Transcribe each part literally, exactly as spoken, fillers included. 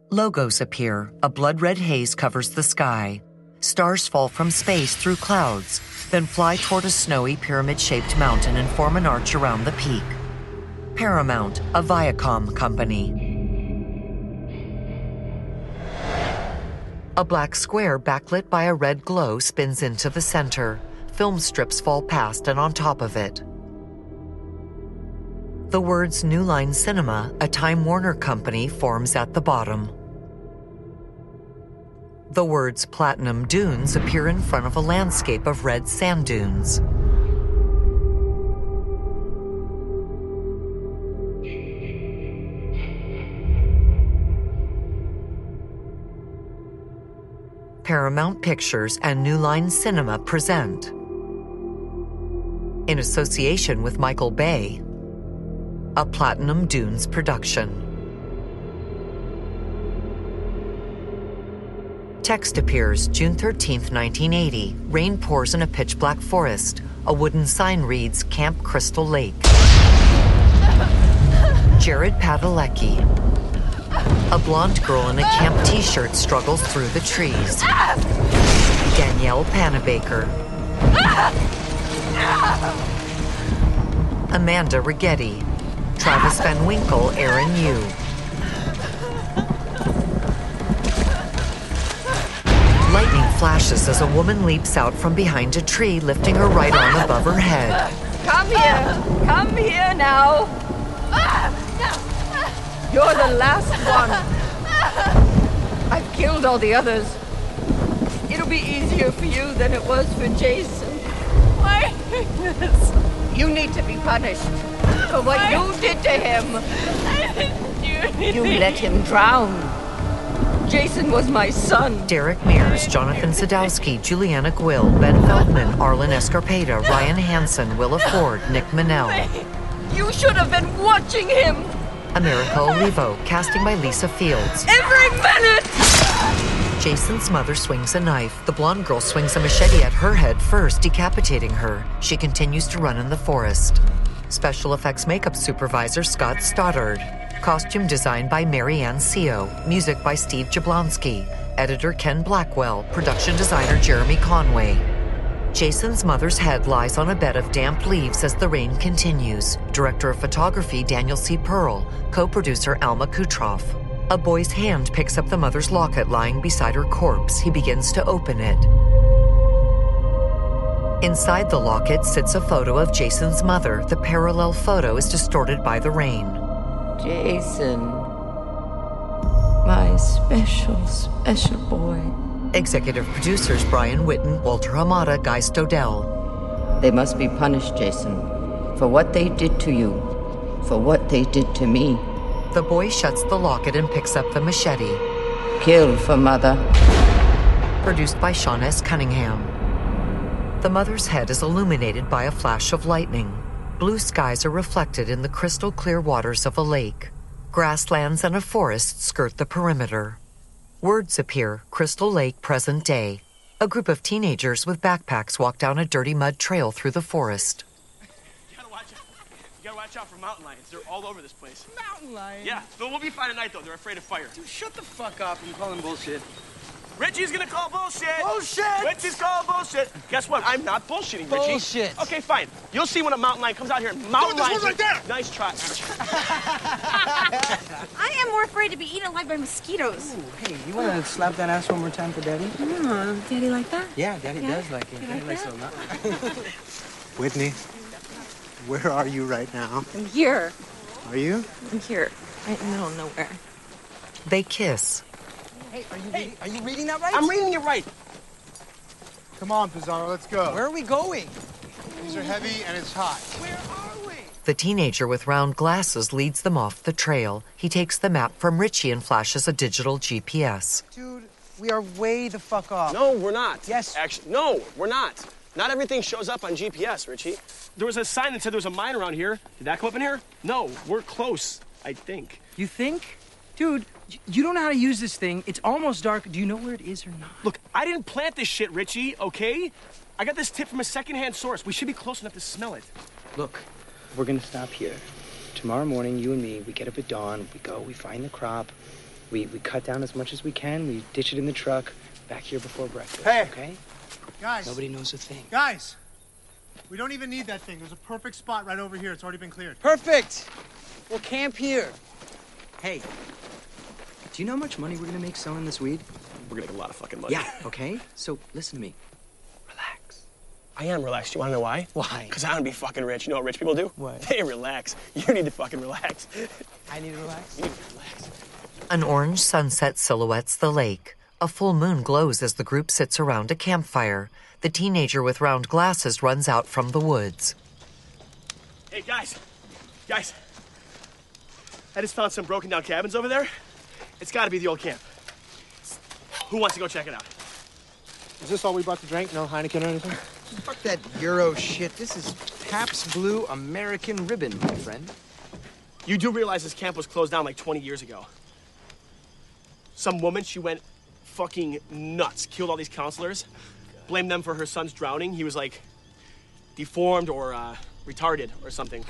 Logos appear. A blood-red haze covers the sky. Stars fall from space through clouds, then fly toward a snowy pyramid-shaped mountain and form an arch around the peak. Paramount, a Viacom company. A black square backlit by a red glow spins into the center. Film strips fall past and on top of it. The words New Line Cinema, a Time Warner company, forms at the bottom. The words Platinum Dunes appear in front of a landscape of red sand dunes. Paramount Pictures and New Line Cinema present, in association with Michael Bay, a Platinum Dunes production. Text appears June thirteenth, nineteen eighty. Rain pours in a pitch-black forest. A wooden sign reads Camp Crystal Lake. Jared Padalecki. A blonde girl in a camp t-shirt struggles through the trees. Danielle Panabaker. Amanda Rigetti. Travis Van Winkle, Aaron Yu. Lightning flashes as a woman leaps out from behind a tree, lifting her right arm above her head. Come here! Come here now! You're the last one. I've killed all the others. It'll be easier for you than it was for Jason. Why this? You need to be punished for what Why? you did to him. I didn't do anything. You let him drown. Jason was my son. Derek Mears, Jonathan Sadowski, Juliana Gwill, Ben Feldman, Arlen Escarpeta, Ryan Hansen, Willa Ford, Nick Manel. You should have been watching him. America Olivo, casting by Lisa Fields. Every minute! Jason's mother swings a knife. The blonde girl swings a machete at her head first, decapitating her. She continues to run in the forest. Special effects makeup supervisor Scott Stoddard. Costume design by Mary Ann Seo. Music by Steve Jablonsky. Editor Ken Blackwell. Production designer Jeremy Conway. Jason's mother's head lies on a bed of damp leaves as the rain continues. Director of photography Daniel C. Pearl. Co-producer Alma Kutroff. A boy's hand picks up the mother's locket lying beside her corpse. He begins to open it. Inside the locket sits a photo of Jason's mother. The parallel photo is distorted by the rain. Jason, my special, special boy. Executive producers Brian Witten, Walter Hamada, Guy Stodell. They must be punished, Jason, for what they did to you, for what they did to me. The boy shuts the locket and picks up the machete. Kill for mother. Produced by Sean S. Cunningham. The mother's head is illuminated by a flash of lightning. Blue skies are reflected in the crystal clear waters of a lake. Grasslands and a forest skirt the perimeter. Words appear, Crystal Lake, present day. A group of teenagers with backpacks walk down a dirty mud trail through the forest. You gotta watch out. You gotta watch out for mountain lions. They're all over this place. Mountain lion. Yeah, but we'll be fine at night, though. They're afraid of fire. Dude, shut the fuck up. I'm calling bullshit. Richie's gonna call bullshit. Bullshit! Richie's calling bullshit. Guess what? I'm not bullshitting, Richie. Bullshit. Okay, fine. You'll see when a mountain lion comes out here. Mountain Dude, this lions. one right there. Nice try. I am more afraid to be eaten alive by mosquitoes. Ooh, hey, you want to slap that ass one more time for Daddy? Oh, Daddy like that? Yeah, Daddy Yeah? does like it. You Daddy like likes that? it a lot. Whitney, where are you right now? I'm here. Are you? I'm here. Right in the middle of nowhere. They kiss. Hey, are you, reading, are you reading that right? I'm reading it right. Come on, Pizarro, let's go. Where are we going? These are heavy and it's hot. Where are we? The teenager with round glasses leads them off the trail. He takes the map from Richie and flashes a digital G P S. Dude, we are way the fuck off. No, we're not. Yes. Actually, no, we're not. Not everything shows up on G P S, Richie. There was a sign that said there was a mine around here. Did that come up in here? No, we're close, I think. You think? Dude, y- you don't know how to use this thing. It's almost dark. Do you know where it is or not? Look, I didn't plant this shit, Richie, okay? I got this tip from a secondhand source. We should be close enough to smell it. Look, we're gonna stop here. Tomorrow morning, you and me, we get up at dawn, we go, we find the crop, We, we cut down as much as we can. We ditch it in the truck. Back here before breakfast. Hey. Okay? Guys. Nobody knows a thing. Guys. We don't even need that thing. There's a perfect spot right over here. It's already been cleared. Perfect. We'll camp here. Hey, do you know how much money we're gonna make selling this weed? We're gonna get a lot of fucking money. Yeah, okay? So listen to me. Relax. I am relaxed. You wanna know why? Why? Because I wanna be fucking rich. You know what rich people do? What? They relax. You need to fucking relax. I need to relax. You need to relax. An orange sunset silhouettes the lake. A full moon glows as the group sits around a campfire. The teenager with round glasses runs out from the woods. Hey, guys. Guys. I just found some broken down cabins over there. It's gotta be the old camp. Who wants to go check it out? Is this all we brought to drink? No Heineken or anything? Fuck that Euro shit. This is Pabst Blue American Ribbon, my friend. You do realize this camp was closed down like twenty years ago. Some woman, she went fucking nuts, killed all these counselors, blamed them for her son's drowning. He was like deformed or uh, retarded or something.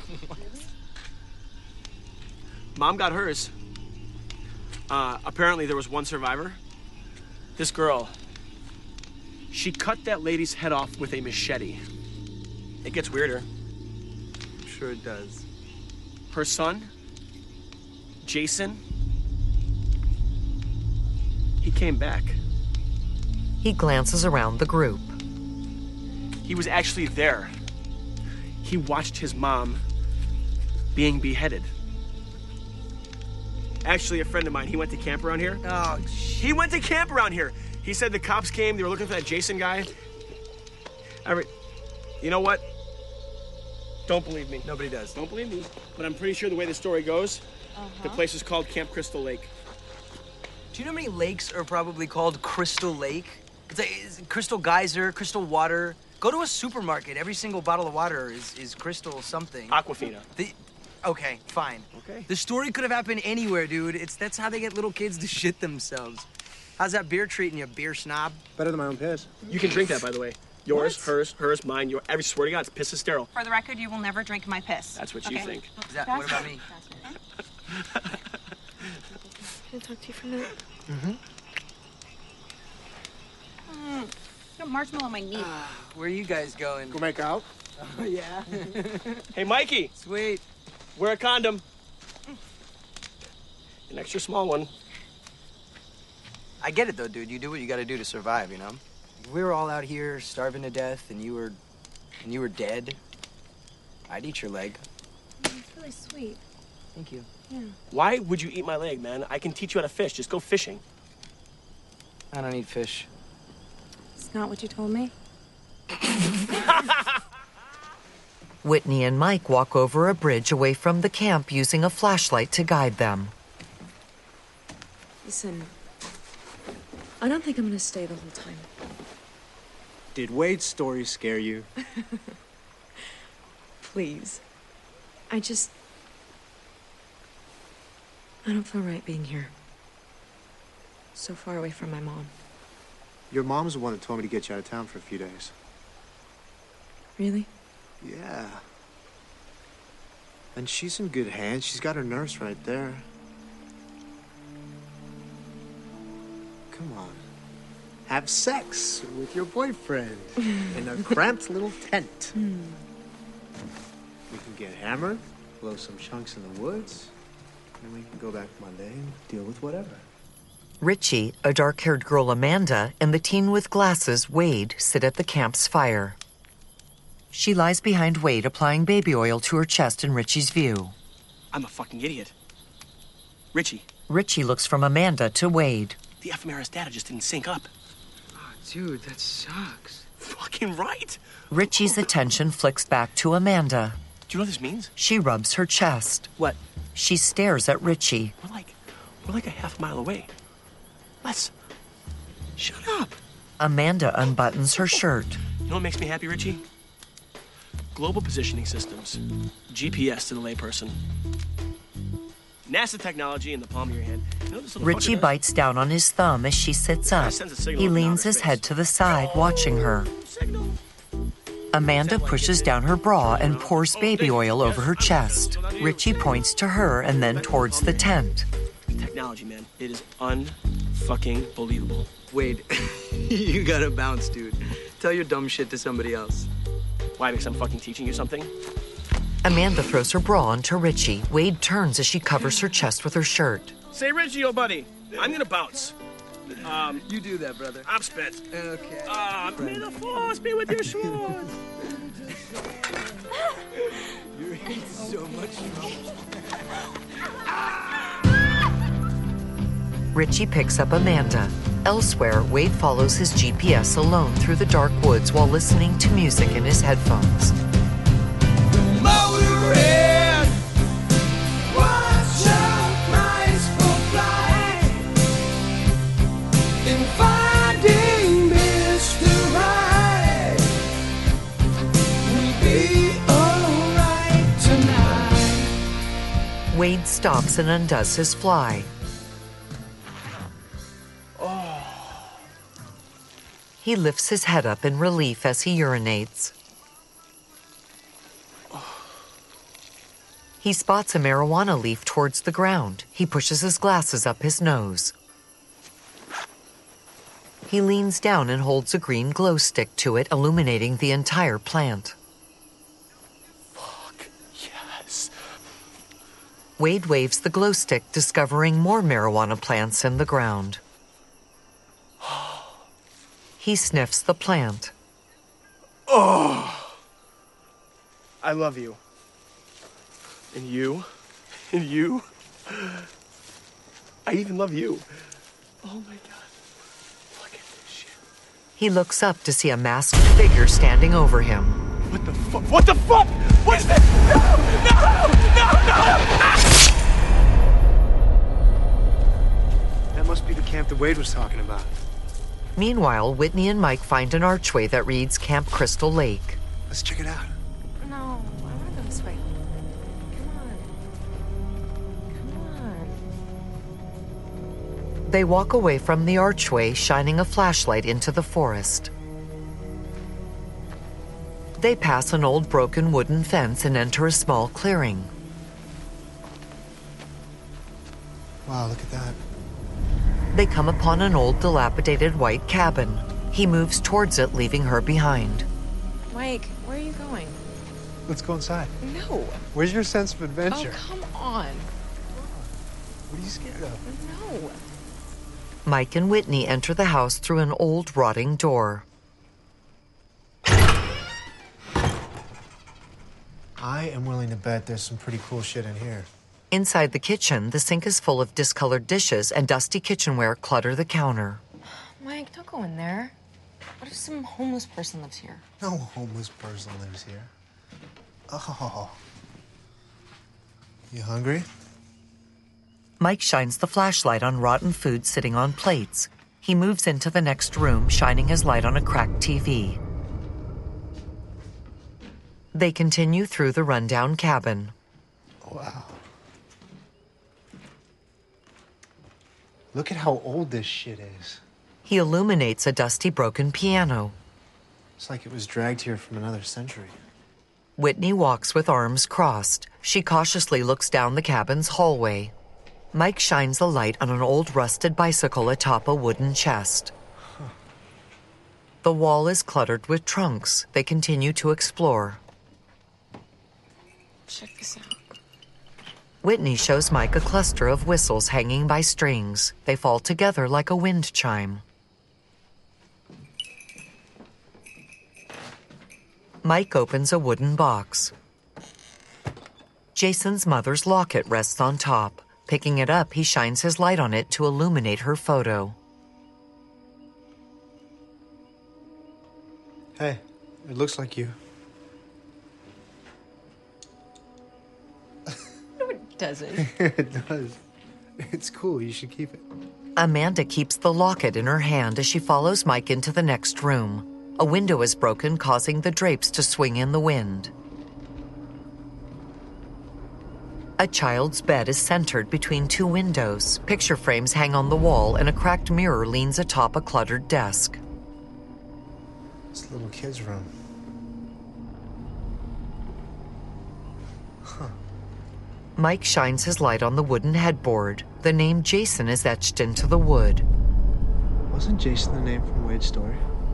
Mom got hers. Uh, apparently there was one survivor. This girl, she cut that lady's head off with a machete. It gets weirder. I'm sure it does. Her son, Jason, he came back. He glances around the group. He was actually there. He watched his mom being beheaded. Actually, a friend of mine, he went to camp around here. Oh, He went to camp around here. He said the cops came, they were looking for that Jason guy. Every, you know what? Don't believe me. nobody does. Don't believe me. But I'm pretty sure the way the story goes, uh-huh. the place is called Camp Crystal Lake. Do you know how many lakes are probably called Crystal Lake? It's like it's Crystal Geyser, Crystal Water. Go to a supermarket. Every single bottle of water is, is Crystal something. Aquafina. The, okay, fine. Okay. The story could have happened anywhere, dude. It's that's how they get little kids to shit themselves. How's that beer treating you, beer snob? Better than my own piss. You can drink that, by the way. Yours, What? hers, hers, mine, your. I swear to God, it's piss is sterile. For the record, you will never drink my piss. That's what okay? you think. Is that, what about me? Can I talk to you for a minute? Mm-hmm. Mm, got marshmallow on my knee. Where are you guys going? Go make out? Oh, yeah. Hey, Mikey, Sweet. wear a condom. An extra small one. I get it, though, dude. You do what you gotta do to survive, you know? If we were all out here starving to death and you were... and you were dead, I'd eat your leg. It's really sweet. Thank you. Yeah. Why would you eat my leg, man? I can teach you how to fish. Just go fishing. I don't eat fish. It's not what you told me. Whitney and Mike walk over a bridge away from the camp using a flashlight to guide them. Listen, I don't think I'm gonna stay the whole time. Did Wade's story scare you? Please. I just... I don't feel right being here. So far away from my mom. Your mom's the one that told me to get you out of town for a few days. Really? Yeah. And she's in good hands. She's got her nurse right there. Come on. Have sex with your boyfriend in a cramped little tent. We can get hammered, blow some chunks in the woods, and we can go back Monday and deal with whatever. Richie, a dark-haired girl Amanda, and the teen with glasses, Wade, sit at the camp's fire. She lies behind Wade, applying baby oil to her chest in Richie's view. I'm a fucking idiot. Richie, Richie looks from Amanda to Wade. the ephemeris data just didn't sync up. Oh, dude, that sucks. Fucking right. Richie's attention flicks back to Amanda. Do you know what this means? She rubs her chest. What? She stares at Richie. We're like, we're like a half mile away. Les, shut up. Amanda unbuttons her shirt. You know what makes me happy, Richie? Global positioning systems. G P S to the layperson. NASA technology in the palm of your hand. You know this little Richie fucker does? bites down on his thumb as she sits up. Sends a signal He from leans outer his space. head to the side, watching her. Signal. Amanda pushes down her bra and pours baby oil over her chest. Richie points to her and then towards the tent. Technology technology, man. It is unfucking believable. Wade, you gotta bounce, dude. Tell your dumb shit to somebody else. Why? Because I'm fucking teaching you something? Amanda throws her bra onto Richie. Wade turns as she covers her chest with her shirt. Say, Richie, old buddy, I'm gonna bounce. Um, You do that, brother. I'm spent. Okay. Uh, may the force be with you, Schwartz. You're in so much trouble. Richie picks up Amanda. Elsewhere, Wade follows his G P S alone through the dark woods while listening to music in his headphones. Wade stops and undoes his fly. He lifts his head up in relief as he urinates. He spots a marijuana leaf towards the ground. He pushes his glasses up his nose. He leans down and holds a green glow stick to it, illuminating the entire plant. Fuck, yes. Wade waves the glow stick, discovering more marijuana plants in the ground. He sniffs the plant. Oh, I love you. And you. And you. I even love you. Oh my God. Look at this shit. He looks up to see a masked figure standing over him. What the fuck? What the fuck? What is this? No! No! No! No! That must be the camp that Wade was talking about. Meanwhile, Whitney and Mike find an archway that reads Camp Crystal Lake. Let's check it out. No, I want to go this way. Come on. Come on. They walk away from the archway, shining a flashlight into the forest. They pass an old broken wooden fence and enter a small clearing. Wow, look at that. They come upon an old dilapidated white cabin. He moves towards it, leaving her behind. Mike, where are you going? Let's go inside. No. Where's your sense of adventure? Oh, come on. What are you scared of? No. Mike and Whitney enter the house through an old rotting door. I am willing to bet there's some pretty cool shit in here. Inside the kitchen, the sink is full of discolored dishes and dusty kitchenware clutter the counter. Mike, don't go in there. What if some homeless person lives here? No homeless person lives here. Oh. You hungry? Mike shines the flashlight on rotten food sitting on plates. He moves into the next room, shining his light on a cracked T V. They continue through the rundown cabin. Wow. Look at how old this shit is. He illuminates a dusty, broken piano. It's like it was dragged here from another century. Whitney walks with arms crossed. She cautiously looks down the cabin's hallway. Mike shines the light on an old rusted bicycle atop a wooden chest. Huh. The wall is cluttered with trunks. They continue to explore. Check this out. Whitney shows Mike a cluster of whistles hanging by strings. They fall together like a wind chime. Mike opens a wooden box. Jason's mother's locket rests on top. Picking it up, he shines his light on it to illuminate her photo. Hey, it looks like you. No, it doesn't. It does. It's cool. You should keep it. Amanda keeps the locket in her hand as she follows Mike into the next room. A window is broken, causing the drapes to swing in the wind. A child's bed is centered between two windows. Picture frames hang on the wall, and a cracked mirror leans atop a cluttered desk. It's a little kid's room. Huh. Mike shines his light on the wooden headboard. The name Jason is etched into the wood. Wasn't Jason the name from Wade's story?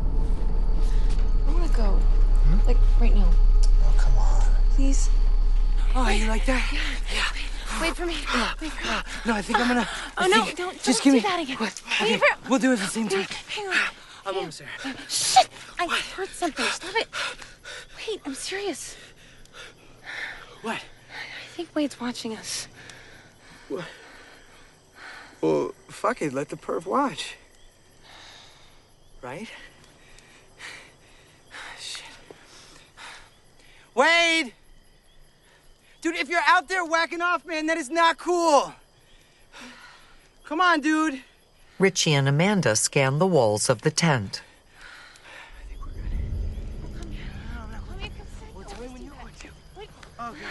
I want to go. Hmm? Like, right now. Oh, come on. Please? Oh, you like that? Yeah. yeah. Wait for me. No, Wait for me. no, I think I'm gonna... Oh, I no, think, don't, just don't give do me, that again. What? Wait Okay, for... we'll do it at the same time. Hang on. I'm almost there. Shit! I heard something. Stop it. Wait, I'm serious. What? I think Wade's watching us. What? Well, fuck it. Let the perv watch. Right? Shit. Wade! Dude, if you're out there whacking off, man, that is not cool. Come on, dude. Richie and Amanda scan the walls of the tent. I think we're good. Come here. No, no. Let me consent. Well, tell me when you want to. Wait. Oh, God.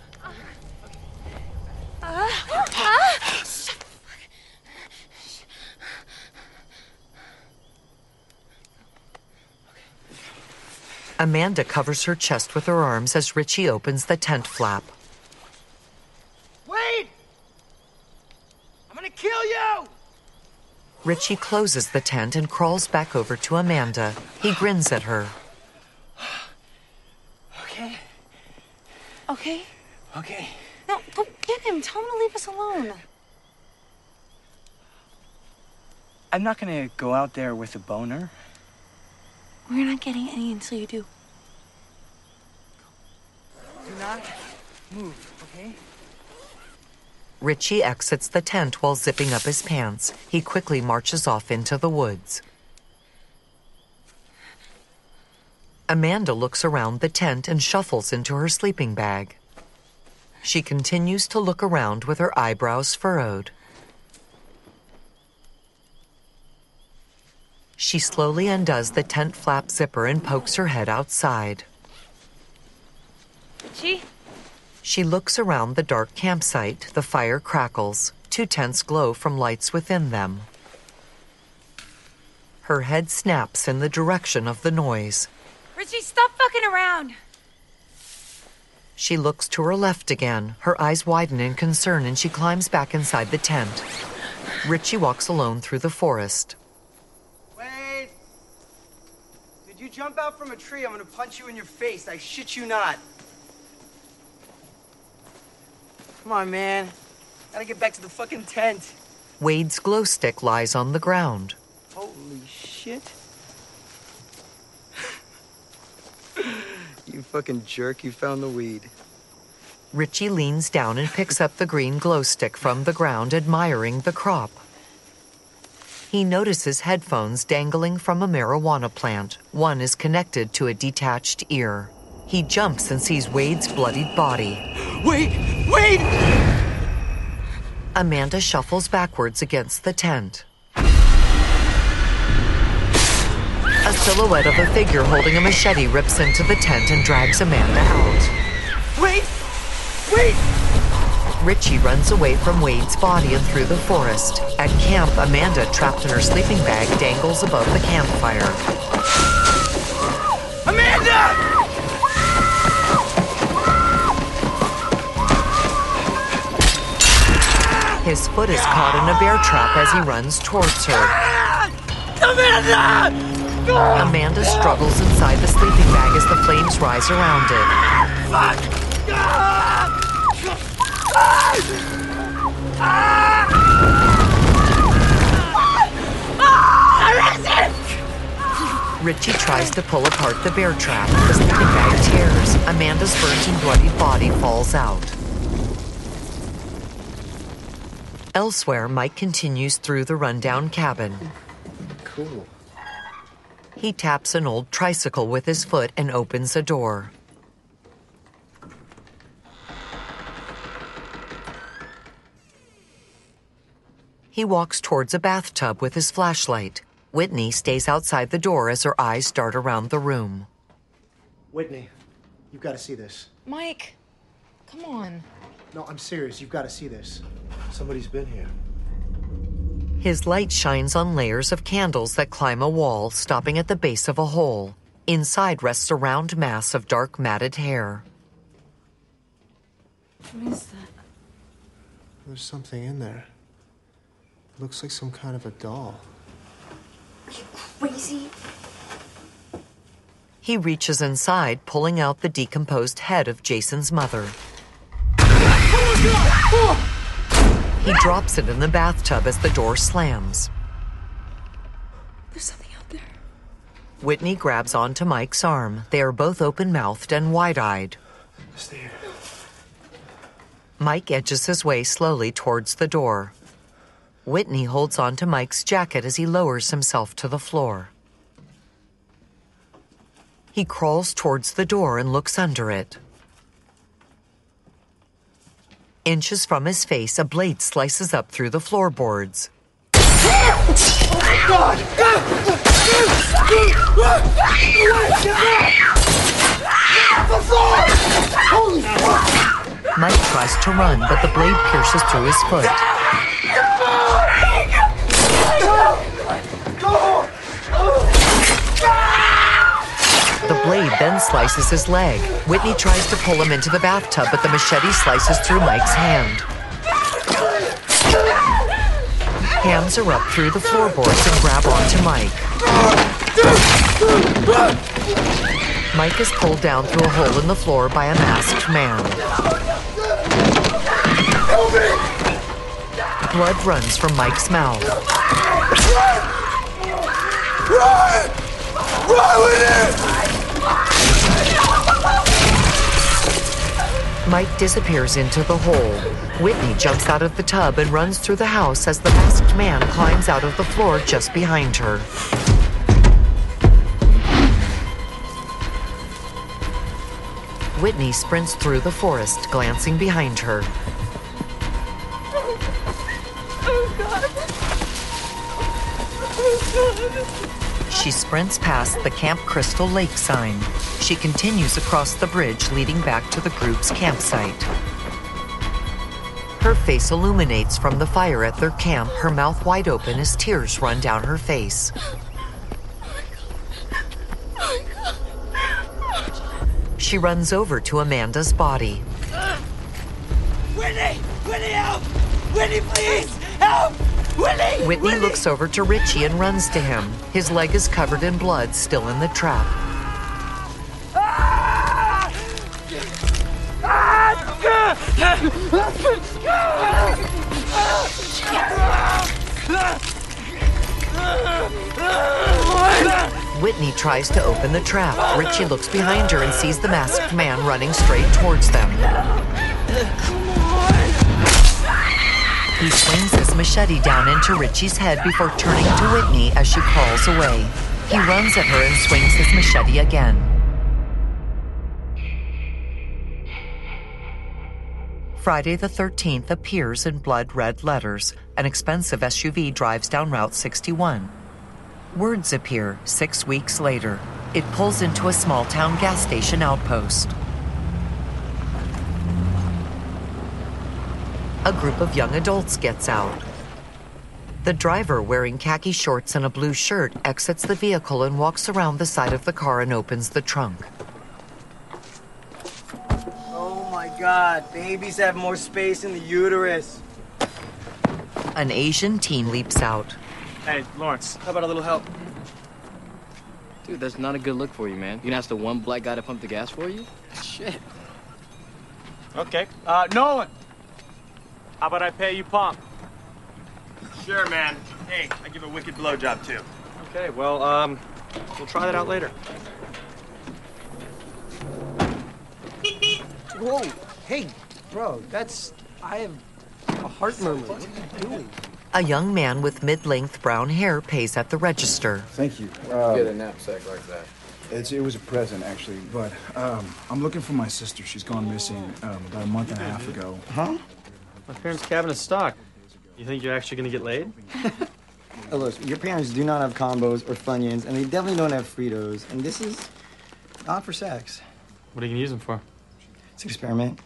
Uh, uh, Amanda covers her chest with her arms as Richie opens the tent flap. Wade! I'm gonna kill you! Richie closes the tent and crawls back over to Amanda. He grins at her. Okay. okay. Okay. No, go get him. Tell him to leave us alone. I'm not gonna go out there with a boner. We're not getting any until you do. Do not move, okay? Richie exits the tent while zipping up his pants. He quickly marches off into the woods. Amanda looks around the tent and shuffles into her sleeping bag. She continues to look around with her eyebrows furrowed. She slowly undoes the tent flap zipper and pokes her head outside. Richie? She looks around the dark campsite. The fire crackles. Two tents glow from lights within them. Her head snaps in the direction of the noise. Richie, stop fucking around! She looks to her left again. Her eyes widen in concern and she climbs back inside the tent. Richie walks alone through the forest. Wade! Did you jump out from a tree? I'm gonna punch you in your face. I shit you not. Come on, man. Gotta get back to the fucking tent. Wade's glow stick lies on the ground. Holy shit. You fucking jerk, you found the weed. Richie leans down and picks up the green glow stick from the ground, admiring the crop. He notices headphones dangling from a marijuana plant. One is connected to a detached ear. He jumps and sees Wade's bloodied body. Wait! Wait! Amanda shuffles backwards against the tent. A silhouette of a figure holding a machete rips into the tent and drags Amanda out. Wait! Wait! Richie runs away from Wade's body and through the forest. At camp, Amanda, trapped in her sleeping bag, dangles above the campfire. Amanda! His foot is caught in a bear trap as he runs towards her. Amanda! Amanda struggles inside the sleeping bag as the flames rise around it. Fuck! Richie tries to pull apart the bear trap. The sleeping bag tears. Amanda's burnt and bloodied body falls out. Elsewhere, Mike continues through the rundown cabin. Cool. He taps an old tricycle with his foot and opens a door. He walks towards a bathtub with his flashlight. Whitney stays outside the door as her eyes dart around the room. Whitney, you've got to see this. Mike, come on. No, I'm serious. You've got to see this. Somebody's been here. His light shines on layers of candles that climb a wall, stopping at the base of a hole. Inside rests a round mass of dark matted hair. What is that? There's something in there. It looks like some kind of a doll. Are you crazy? He reaches inside, pulling out the decomposed head of Jason's mother. He drops it in the bathtub as the door slams. There's something out there. Whitney grabs onto Mike's arm. They are both open-mouthed and wide-eyed. Stay here. Mike edges his way slowly towards the door. Whitney holds onto Mike's jacket as he lowers himself to the floor. He crawls towards the door and looks under it. Inches from his face, a blade slices up through the floorboards. Mike tries to run, but the blade pierces through his foot. The blade then slices his leg. Whitney tries to pull him into the bathtub, but the machete slices through Mike's hand. Hands are up through the floorboards and grab onto Mike. Mike is pulled down through a hole in the floor by a masked man. Blood runs from Mike's mouth. Run! Run with it! Mike disappears into the hole. Whitney jumps out of the tub and runs through the house as the masked man climbs out of the floor just behind her. Whitney sprints through the forest, glancing behind her. She sprints past the Camp Crystal Lake sign. She continues across the bridge leading back to the group's campsite. Her face illuminates from the fire at their camp, her mouth wide open as tears run down her face. She runs over to Amanda's body. Whitney! Whitney, help! Whitney, please! Help! Whitney! Whitney, Whitney looks over to Richie and runs to him. His leg is covered in blood, still in the trap. Ah! Whitney tries to open the trap. Richie looks behind her and sees the masked man running straight towards them. He swings his machete down into Richie's head before turning to Whitney as she crawls away. He runs at her and swings his machete again. Friday the thirteenth appears in blood-red letters. An expensive S U V drives down Route sixty-one. Words appear six weeks later. It pulls into a small-town gas station outpost. A group of young adults gets out. The driver, wearing khaki shorts and a blue shirt, exits the vehicle and walks around the side of the car and opens the trunk. Oh my God, babies have more space in the uterus. An Asian teen leaps out. Hey, Lawrence, how about a little help? Dude, that's not a good look for you, man. You gonna ask the one black guy to pump the gas for you? Shit. Okay. Uh, Nolan! How about I pay you pump? Sure, man. Hey, I give a wicked blowjob, too. Okay, well, um, we'll try that out later. Whoa, hey, bro, that's... I have a heart murmur. What are you doing? A young man with mid-length brown hair pays at the register. Thank you. Um, Get a knapsack like that. It's, it was a present, actually, but um, I'm looking for my sister. She's gone missing um, about a month and a half ago. Huh? My parents' cabin is stocked. You think you're actually gonna get laid? Oh, look, your parents do not have combos or Funyuns, and they definitely don't have Fritos, and this is not for sex. What are you gonna use them for? It's an experiment.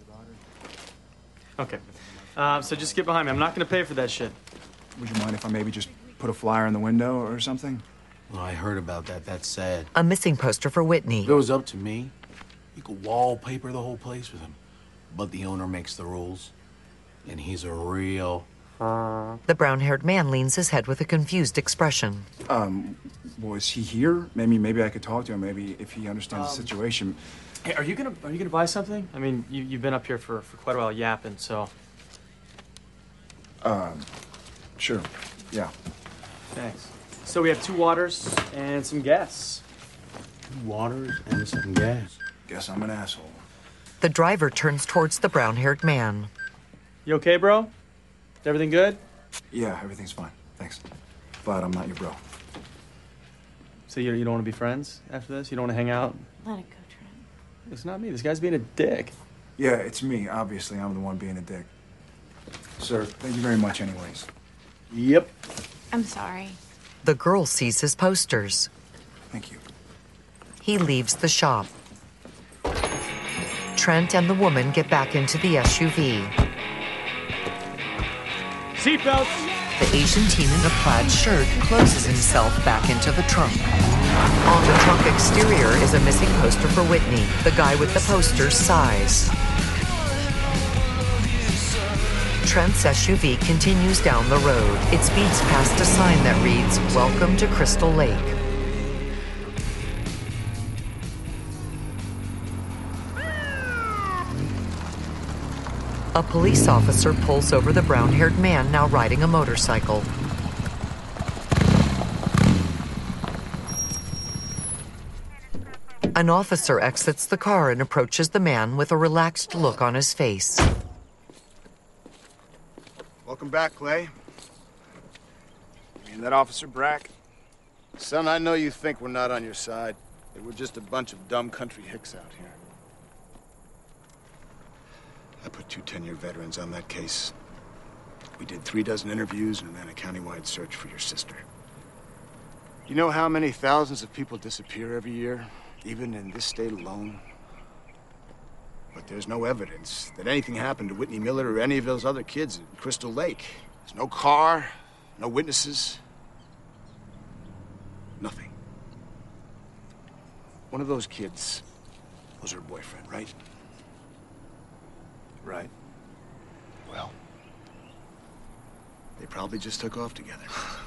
Okay. Uh, so just get behind me. I'm not gonna pay for that shit. Would you mind if I maybe just put a flyer in the window or something? Well, I heard about that. That's sad. A missing poster for Whitney. If it was up to me, you could wallpaper the whole place with him. But the owner makes the rules. And he's a real... The brown-haired man leans his head with a confused expression. Um, was he here? Maybe maybe I could talk to him. Maybe if he understands Um, the situation. Hey, are you gonna are you gonna buy something? I mean, you you've been up here for, for quite a while yapping, so. Um, sure. Yeah. Thanks. So we have two waters and some gas. Waters and some gas. Guess I'm an asshole. The driver turns towards the brown-haired man. You okay, bro? Everything good? Yeah, everything's fine. Thanks. But I'm not your bro. So you, you don't want to be friends after this? You don't want to hang out? Let it go, Trent. It's not me. This guy's being a dick. Yeah, it's me. Obviously, I'm the one being a dick. Sir, thank you very much anyways. Yep. I'm sorry. The girl sees his posters. Thank you. He leaves the shop. Trent and the woman get back into the S U V. Seatbelts! The Asian teen in a plaid shirt closes himself back into the trunk. On the trunk exterior is a missing poster for Whitney. The guy with the poster's size. Trent's S U V continues down the road. It speeds past a sign that reads, "Welcome to Crystal Lake." A police officer pulls over the brown-haired man now riding a motorcycle. An officer exits the car and approaches the man with a relaxed look on his face. Welcome back, Clay. You mean that Officer Brack? Son, I know you think we're not on your side. That we're just a bunch of dumb country hicks out here. I put two ten-year veterans on that case. We did three dozen interviews and ran a countywide search for your sister. You know how many thousands of people disappear every year, even in this state alone? But there's no evidence that anything happened to Whitney Miller or any of those other kids in Crystal Lake. There's no car, no witnesses. Nothing. One of those kids was her boyfriend, right? Right. Well, they probably just took off together.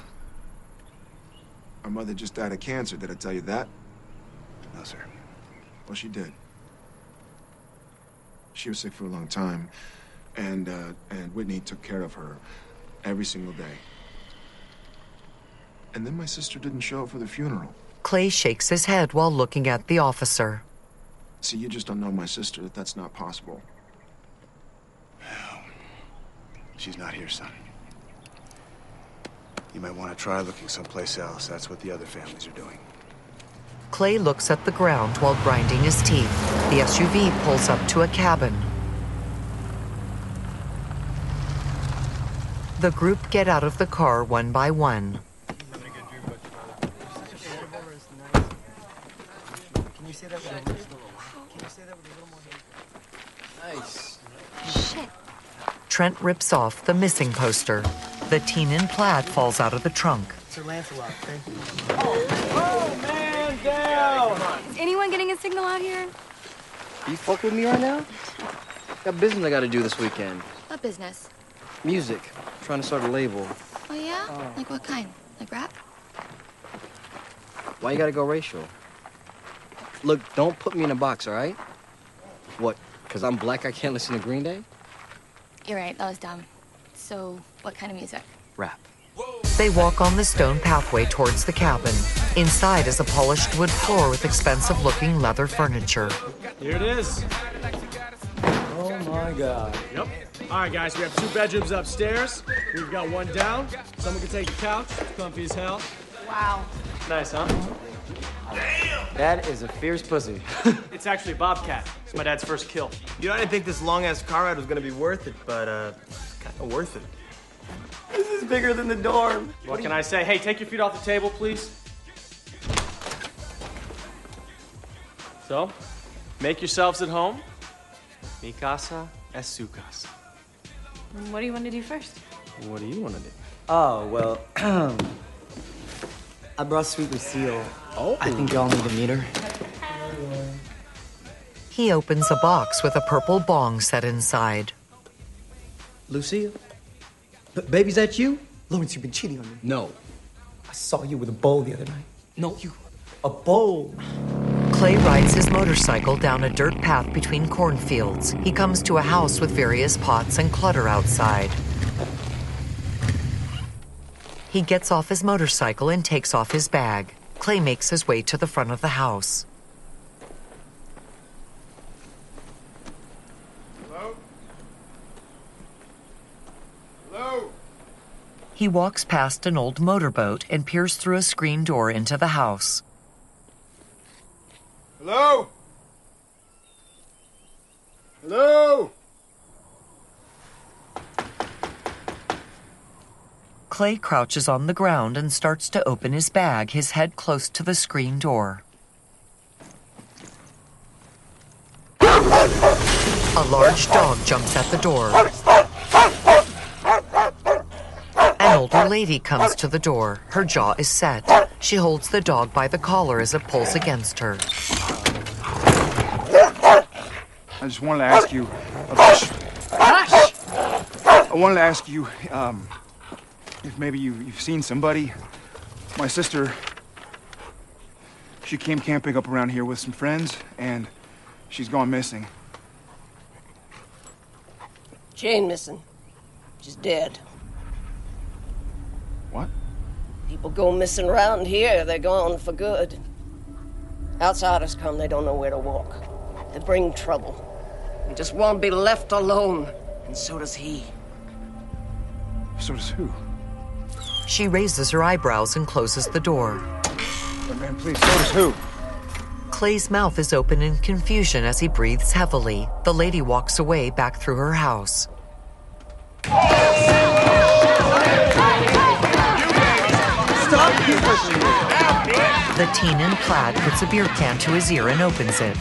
Our mother just died of cancer. Did I tell you that? No, sir. Well, she did. She was sick for a long time, and, uh, and Whitney took care of her every single day. And then my sister didn't show up for the funeral. Clay shakes his head while looking at the officer. See, you just don't know my sister, that that's not possible. She's not here, son. You might want to try looking someplace else. That's what the other families are doing. Clay looks at the ground while grinding his teeth. The S U V pulls up to a cabin. The group get out of the car one by one. Can you say that with a little Can you say that with a little more? Nice. Shit. Trent rips off the missing poster. The teen in plaid falls out of the trunk. Sir Lancelot, thank you. Oh, man, down! Is anyone getting a signal out here? You fuck with me right now? Got business I gotta do this weekend. What business? Music. Trying to start a label. Oh, yeah? Like what kind? Like rap? Why you gotta go racial? Look, don't put me in a box, all right? What, because I'm black I can't listen to Green Day? You're right, that was dumb. So, what kind of music? Rap. They walk on the stone pathway towards the cabin. Inside is a polished wood floor with expensive-looking leather furniture. Here it is. Oh, my God. Yep. All right, guys, we have two bedrooms upstairs. We've got one down. Someone can take the couch. It's comfy as hell. Wow. Nice, huh? That is a fierce pussy. It's actually a Bobcat. It's my dad's first kill. You know, I didn't think this long-ass car ride was gonna be worth it, but, uh, it's kinda worth it. This is bigger than the dorm. What can I say? Hey, take your feet off the table, please. So, make yourselves at home. Mi casa es su casa. What do you want to do first? What do you want to do? Oh, well, I brought Sweet Lucille. Oh. I think y'all need to meet her. He opens a box with a purple bong set inside. Lucille? B baby's that you? Lawrence, you've been cheating on me. No. I saw you with a bowl the other night. No, you. A bowl. Clay rides his motorcycle down a dirt path between cornfields. He comes to a house with various pots and clutter outside. He gets off his motorcycle and takes off his bag. Clay makes his way to the front of the house. Hello? Hello? He walks past an old motorboat and peers through a screen door into the house. Hello? Hello? Clay crouches on the ground and starts to open his bag, his head close to the screen door. A large dog jumps at the door. An older lady comes to the door. Her jaw is set. She holds the dog by the collar as it pulls against her. I just wanted to ask you. Uh, Hush! I wanted to ask you um, if maybe you, you've seen somebody. My sister, she came camping up around here with some friends, and she's gone missing. She ain't missing. She's dead. What? People go missing around here, they're gone for good. Outsiders come, they don't know where to walk. They bring trouble. They just won't be left alone. And so does he. So does who? She raises her eyebrows and closes the door. But man, please, so does who? Clay's mouth is open in confusion as he breathes heavily. The lady walks away back through her house. Stop pushing me. The teen in plaid puts a beer can to his ear and opens it.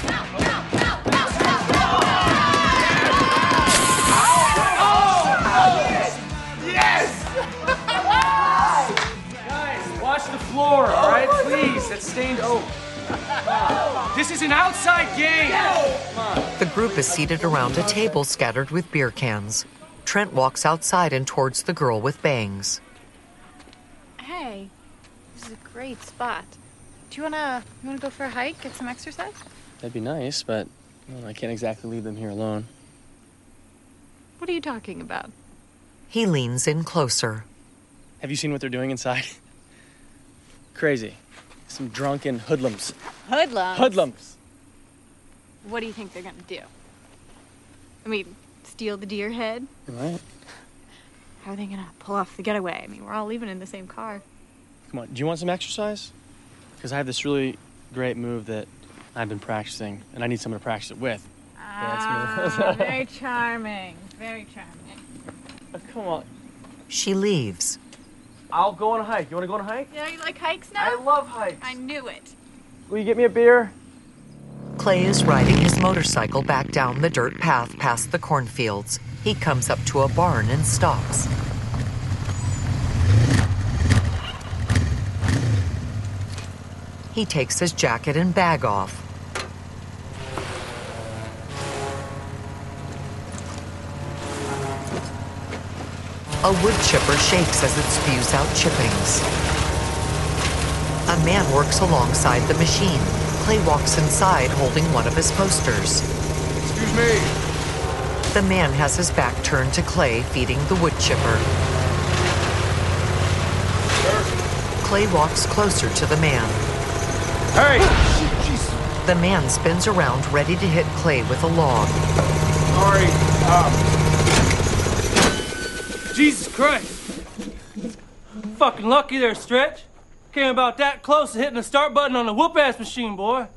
Guys, watch the floor, all right? Please, that's stained oak. This is an outside game. The group is seated around a table scattered with beer cans. Trent walks outside and towards the girl with bangs. Hey, this is a great spot. Do you wanna you wanna go for a hike, get some exercise? That'd be nice, but well, I can't exactly leave them here alone. What are you talking about? He leans in closer. Have you seen what they're doing inside? Crazy. Some drunken hoodlums. Hoodlums? Hoodlums! What do you think they're gonna do? I mean, steal the deer head? Right. How are they gonna pull off the getaway? I mean, we're all leaving in the same car. Come on, do you want some exercise? Because I have this really great move that I've been practicing, and I need someone to practice it with. Ah, very charming. Very charming. Oh, come on. She leaves. I'll go on a hike. You want to go on a hike? Yeah, you like hikes now? I love hikes. I knew it. Will you get me a beer? Clay is riding his motorcycle back down the dirt path past the cornfields. He comes up to a barn and stops. He takes his jacket and bag off. A wood chipper shakes as it spews out chippings. A man works alongside the machine. Clay walks inside holding one of his posters. Excuse me. The man has his back turned to Clay, feeding the wood chipper. Clay walks closer to the man. Hey! The man spins around, ready to hit Clay with a log. Sorry. Um. Jesus Christ. Fucking lucky there, Stretch. Came about that close to hitting the start button on the whoop-ass machine, boy.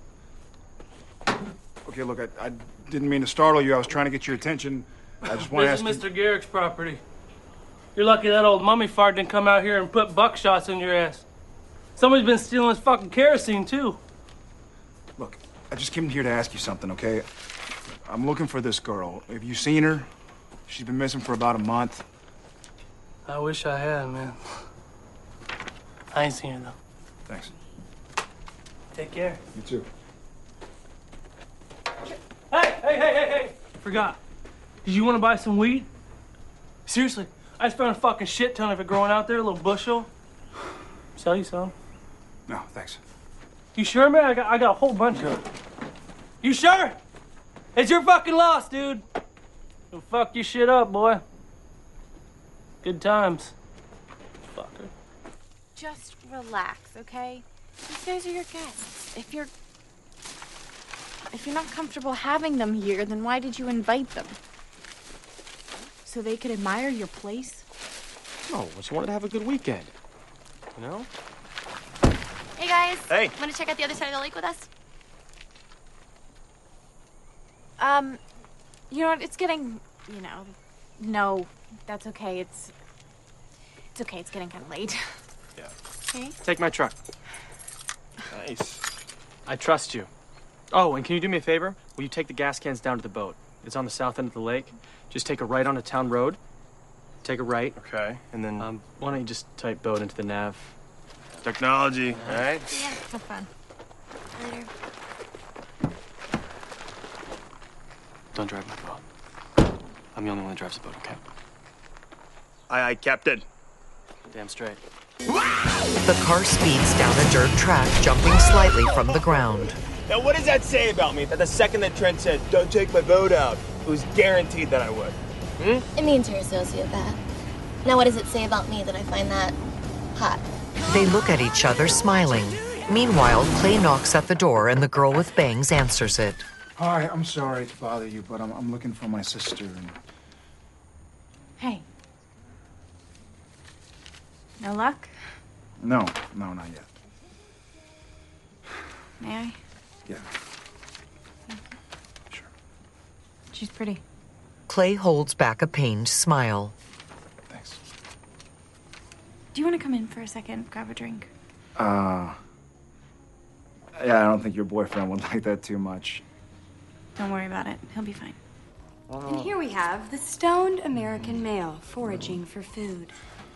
Okay, look, I, I didn't mean to startle you. I was trying to get your attention. I just want to This ask is you... Mister Garrick's property. You're lucky that old mummy fart didn't come out here and put buckshots in your ass. Somebody's been stealing his fucking kerosene, too. Look, I just came here to ask you something, okay? I'm looking for this girl. Have you seen her? She's been missing for about a month. I wish I had, man. I ain't seen her, though. Thanks. Take care. You too. Hey, hey, hey, hey, hey! Forgot. Did you want to buy some weed? Seriously, I just found a fucking shit ton of it growing out there, a little bushel. Sell you some. No, thanks. You sure, man? I got, I got a whole bunch of it. You sure? It's your fucking loss, dude. You'll fuck your shit up, boy. Good times. Fucker. Just relax, okay? These guys are your guests. If you're... If you're not comfortable having them here, then why did you invite them? So they could admire your place? No, I just wanted to have a good weekend. You know? Hey, guys. Hey. Want to check out the other side of the lake with us? Um, you know what? It's getting, you know... No, that's okay. It's... It's okay. It's getting kind of late. Yeah. Okay? Take my truck. Nice. I trust you. Oh, and can you do me a favor? Will you take the gas cans down to the boat? It's on the south end of the lake. Just take a right on a town road. Take a right. Okay, and then... Um, why don't you just type boat into the nav? Technology, all right? Yeah, have fun. Later. Don't drive my boat. I'm the only one that drives the boat, okay? Aye, aye, Captain. Damn straight. The car speeds down a dirt track, jumping slightly from the ground. Now, what does that say about me? That the second that Trent said, don't take my boat out, it was guaranteed that I would. Hmm? It means you're a sociopath. Now, what does it say about me that I find that hot? They look at each other, smiling. Meanwhile, Clay knocks at the door and the girl with bangs answers it. Hi, I'm sorry to bother you, but I'm, I'm looking for my sister. And... Hey. No luck? No, no, not yet. May I? Yeah. She's pretty. Clay holds back a pained smile. Thanks. Do you want to come in for a second, grab a drink? Uh... Yeah, I don't think your boyfriend would like that too much. Don't worry about it. He'll be fine. And here we have the stoned American male foraging for food.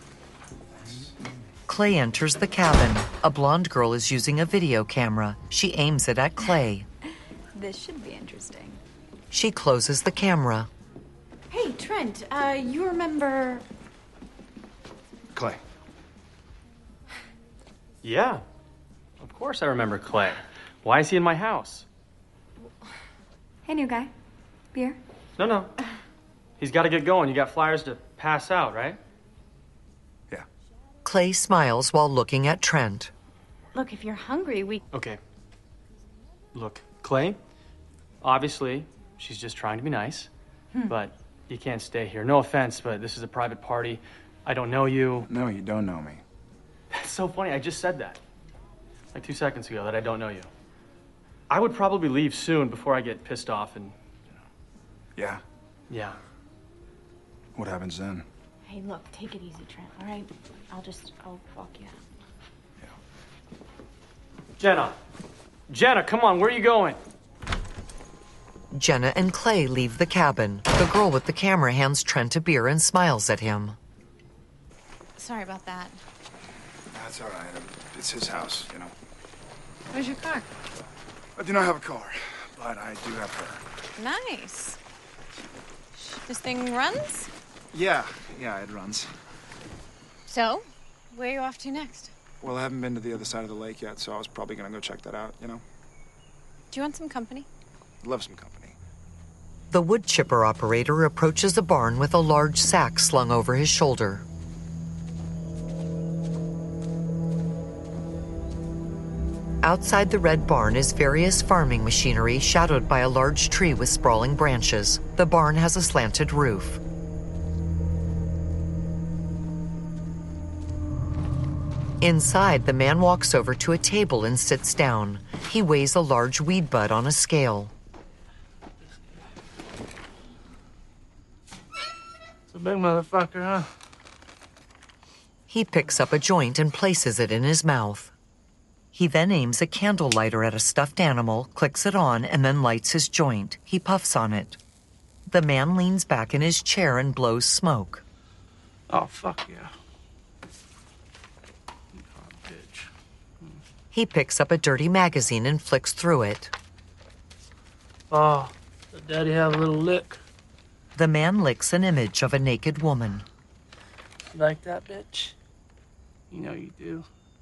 Clay enters the cabin. A blonde girl is using a video camera. She aims it at Clay. This should be interesting. She closes the camera. Hey, Trent, uh, you remember... Clay. Yeah. Of course I remember Clay. Why is he in my house? Hey, new guy. Beer? No, no. He's got to get going. You got flyers to pass out, right? Clay smiles while looking at Trent. Look, if you're hungry, we... Okay. Look, Clay, obviously, she's just trying to be nice, Hmm. but you can't stay here. No offense, but this is a private party. I don't know you. No, you don't know me. That's so funny. I just said that. Like two seconds ago, that I don't know you. I would probably leave soon before I get pissed off and... Yeah? Yeah. What happens then? Hey, look, take it easy, Trent, all right? I'll just... I'll walk you out. Jenna. Jenna, come on. Where are you going? Jenna and Clay leave the cabin. The girl with the camera hands Trent a beer and smiles at him. Sorry about that. That's all right. It's his house, you know. Where's your car? I do not have a car, but I do have her. Nice. This thing runs? Yeah, yeah, it runs. So, where are you off to next? Well, I haven't been to the other side of the lake yet, so I was probably gonna go check that out, you know? Do you want some company? Love some company. The wood chipper operator approaches a barn with a large sack slung over his shoulder. Outside the red barn is various farming machinery shadowed by a large tree with sprawling branches. The barn has a slanted roof. Inside, the man walks over to a table and sits down. He weighs a large weed bud on a scale. It's a big motherfucker, huh? He picks up a joint and places it in his mouth. He then aims a candle lighter at a stuffed animal, clicks it on, and then lights his joint. He puffs on it. The man leans back in his chair and blows smoke. Oh, fuck yeah. He picks up a dirty magazine and flicks through it. Oh, did Daddy have a little lick? The man licks an image of a naked woman. Like that, bitch? You know you do.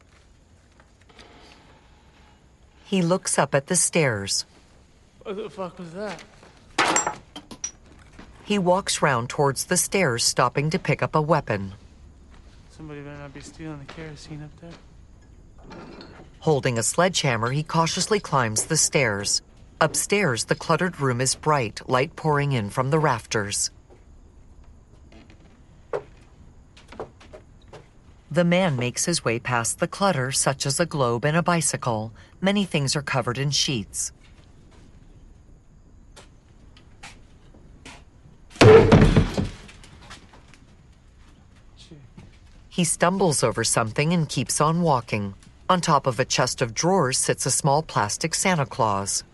He looks up at the stairs. What the fuck was that? He walks round towards the stairs, stopping to pick up a weapon. Somebody better not be stealing the kerosene up there. Holding a sledgehammer, he cautiously climbs the stairs. Upstairs, the cluttered room is bright, light pouring in from the rafters. The man makes his way past the clutter, such as a globe and a bicycle. Many things are covered in sheets. He stumbles over something and keeps on walking. On top of a chest of drawers sits a small plastic Santa Claus.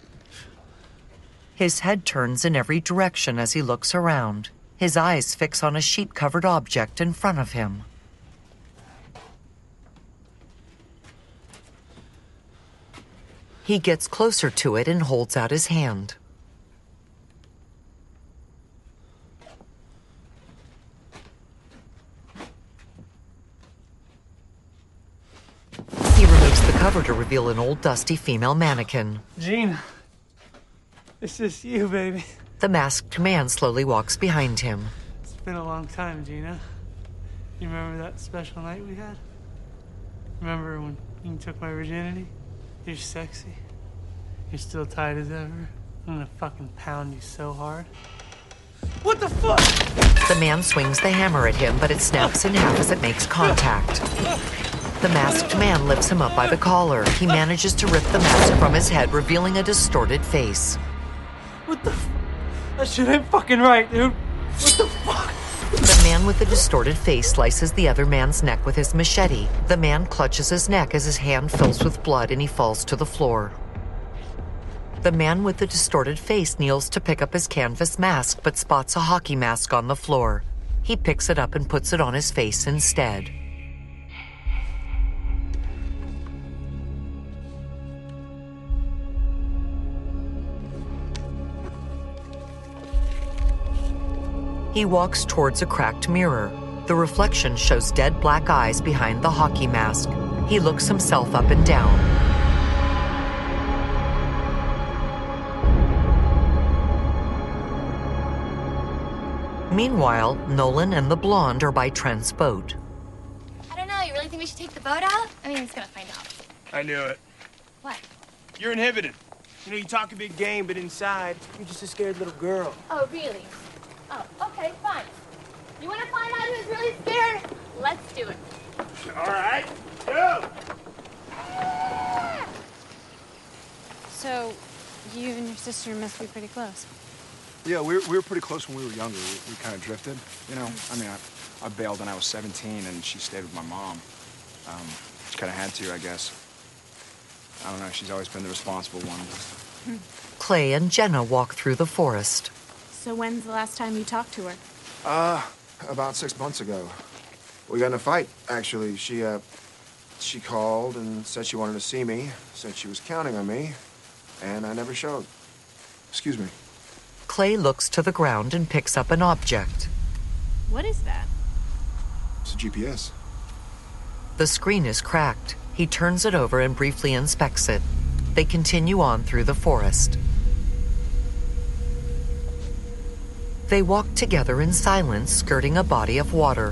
His head turns in every direction as he looks around. His eyes fix on a sheet-covered object in front of him. He gets closer to it and holds out his hand. He removes the cover to reveal an old, dusty female mannequin. Gina, it's just you, baby. The masked man slowly walks behind him. It's been a long time, Gina. You remember that special night we had? Remember when you took my virginity? You're sexy. You're still tight as ever. I'm gonna fucking pound you so hard. What the fuck? The man swings the hammer at him, but it snaps in half as it makes contact. The masked man lifts him up by the collar. He manages to rip the mask from his head, revealing a distorted face. What the f- That shit ain't fucking right, dude. What the fuck? The man with the distorted face slices the other man's neck with his machete. The man clutches his neck as his hand fills with blood and he falls to the floor. The man with the distorted face kneels to pick up his canvas mask, but spots a hockey mask on the floor. He picks it up and puts it on his face instead. He walks towards a cracked mirror. The reflection shows dead black eyes behind the hockey mask. He looks himself up and down. Meanwhile, Nolan and the blonde are by Trent's boat. I don't know, you really think we should take the boat out? I mean, he's gonna find out. I knew it. What? You're inhibited. You know, you talk a big game, but inside, you're just a scared little girl. Oh, really? Oh, okay, fine. You wanna find out who's really scared? Let's do it. All right, go! So, you and your sister must be pretty close. Yeah, we were, we were pretty close when we were younger. We, we kind of drifted, you know? I mean, I, I bailed when I was seventeen, and she stayed with my mom. Um, she kind of had to, I guess. I don't know, she's always been the responsible one. Clay and Jenna walk through the forest. So when's the last time you talked to her? Uh, about six months ago. We got in a fight, actually. She, uh, she called and said she wanted to see me, said she was counting on me, and I never showed. Excuse me. Clay looks to the ground and picks up an object. What is that? It's a G P S. The screen is cracked. He turns it over and briefly inspects it. They continue on through the forest. They walk together in silence, skirting a body of water.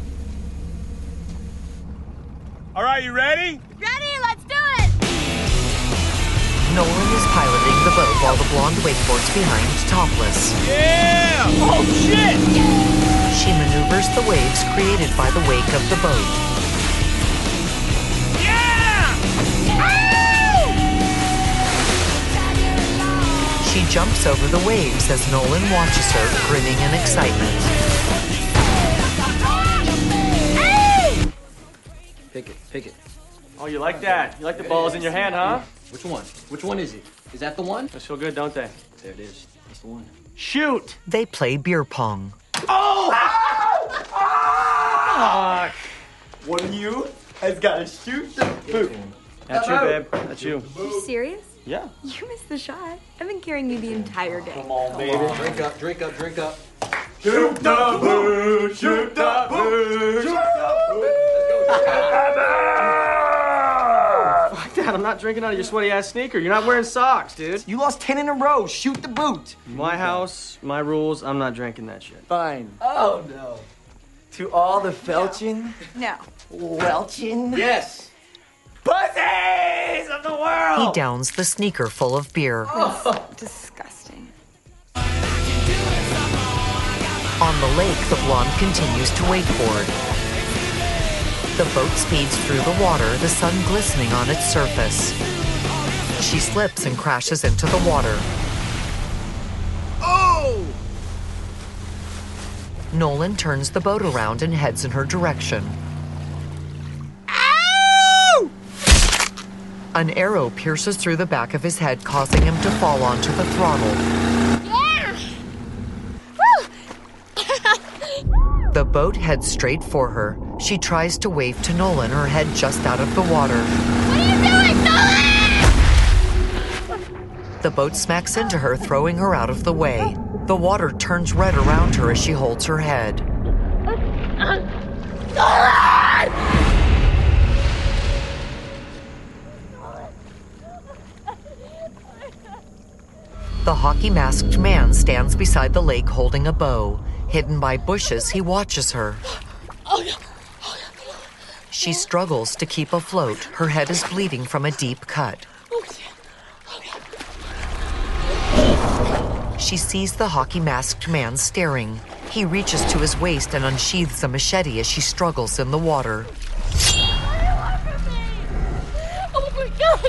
All right, you ready? Ready, let's do it! Nolan is piloting the boat while the blonde wakeboards behind, topless. Yeah! Oh, shit! She maneuvers the waves created by the wake of the boat. Yeah! She jumps over the waves as Nolan watches her, grinning in excitement. Pick it, pick it. Oh, you like that? You like the balls in your hand, huh? Which one? Which one is it? Is that the one? Those feel good, don't they? There it is. That's the one. Shoot! They play beer pong. Oh! Fuck! One of you has got to shoot the poop. That's you, babe. That's you. Are you serious? Yeah. You missed the shot. I've been carrying you the entire day. Come on, baby. Drink up, drink up, drink up. Shoot the boot! Shoot the boot! Shoot the boot! Fuck that, I'm not drinking out of your sweaty ass sneaker. You're not wearing socks, dude. You lost ten in a row. Shoot the boot. My house, my rules, I'm not drinking that shit. Fine. Oh, no. To all the felching, No. welching. Yes. Pussies of the He world! downs the sneaker full of beer. Disgusting. On the lake, the blonde continues to wakeboard. The boat speeds through the water, the sun glistening on its surface. She slips and crashes into the water. Oh! Nolan turns the boat around and heads in her direction. Ow! An arrow pierces through the back of his head, causing him to fall onto the throttle. Yeah! The boat heads straight for her. She tries to wave to Nolan, her head just out of the water. What are you doing, Nolan? The boat smacks into her, throwing her out of the way. The water turns red around her as she holds her head. The hockey-masked man stands beside the lake holding a bow. Hidden by bushes, he watches her. She struggles to keep afloat. Her head is bleeding from a deep cut. She sees the hockey-masked man staring. He reaches to his waist and unsheathes a machete as she struggles in the water. Oh my god!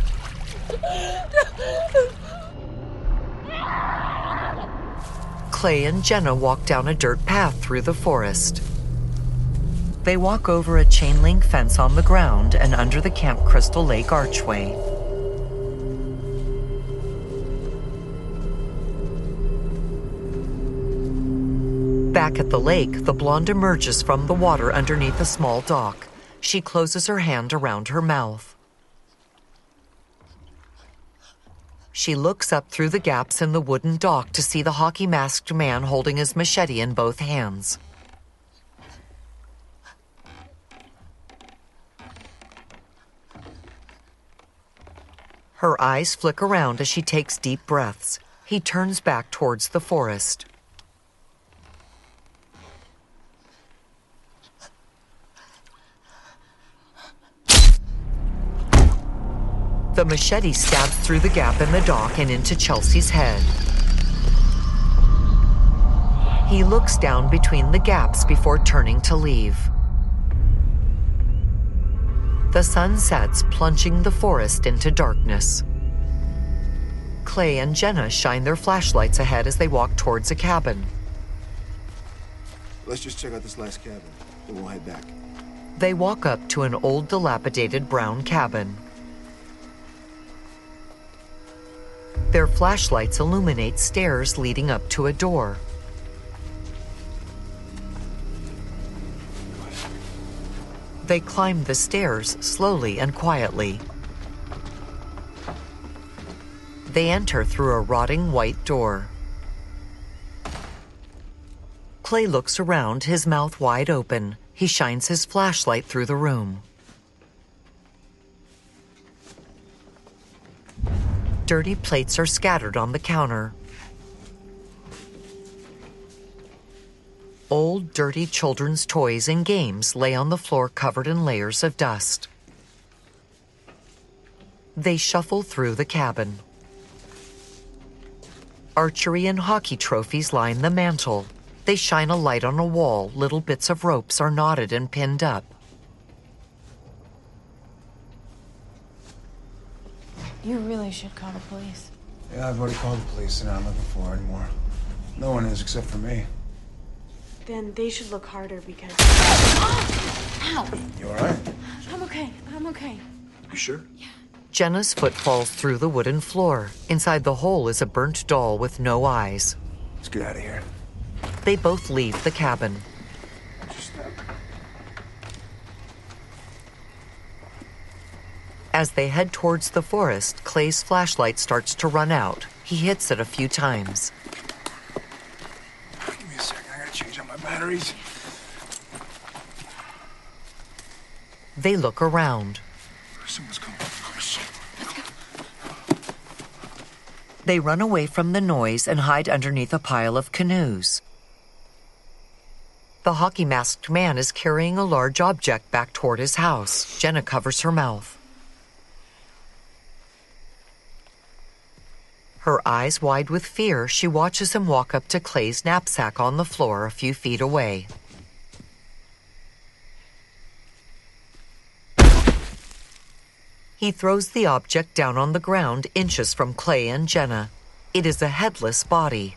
Clay and Jenna walk down a dirt path through the forest. They walk over a chain-link fence on the ground and under the Camp Crystal Lake archway. Back at the lake, the blonde emerges from the water underneath a small dock. She closes her hand around her mouth. She looks up through the gaps in the wooden dock to see the hockey-masked man holding his machete in both hands. Her eyes flick around as she takes deep breaths. He turns back towards the forest. The machete stabs through the gap in the dock and into Chelsea's head. He looks down between the gaps before turning to leave. The sun sets, plunging the forest into darkness. Clay and Jenna shine their flashlights ahead as they walk towards a cabin. Let's just check out this last cabin, then we'll head back. They walk up to an old, dilapidated brown cabin. Their flashlights illuminate stairs leading up to a door. They climb the stairs slowly and quietly. They enter through a rotting white door. Clay looks around, his mouth wide open. He shines his flashlight through the room. Dirty plates are scattered on the counter. Old, dirty children's toys and games lay on the floor covered in layers of dust. They shuffle through the cabin. Archery and hockey trophies line the mantel. They shine a light on a wall. Little bits of ropes are knotted and pinned up. You really should call the police. Yeah, I've already called the police and I'm looking for her anymore. No one is except for me. Then they should look harder because... Ow! You all right? I'm okay. I'm okay. You sure? Jenna's foot falls through the wooden floor. Inside the hole is a burnt doll with no eyes. Let's get out of here. They both leave the cabin. As they head towards the forest, Clay's flashlight starts to run out. He hits it a few times. Give me a second, I gotta change out my batteries. They look around. Someone's coming. Oh, shit. They run away from the noise and hide underneath a pile of canoes. The hockey-masked man is carrying a large object back toward his house. Jenna covers her mouth. Her eyes wide with fear, she watches him walk up to Clay's knapsack on the floor a few feet away. He throws the object down on the ground inches from Clay and Jenna. It is a headless body.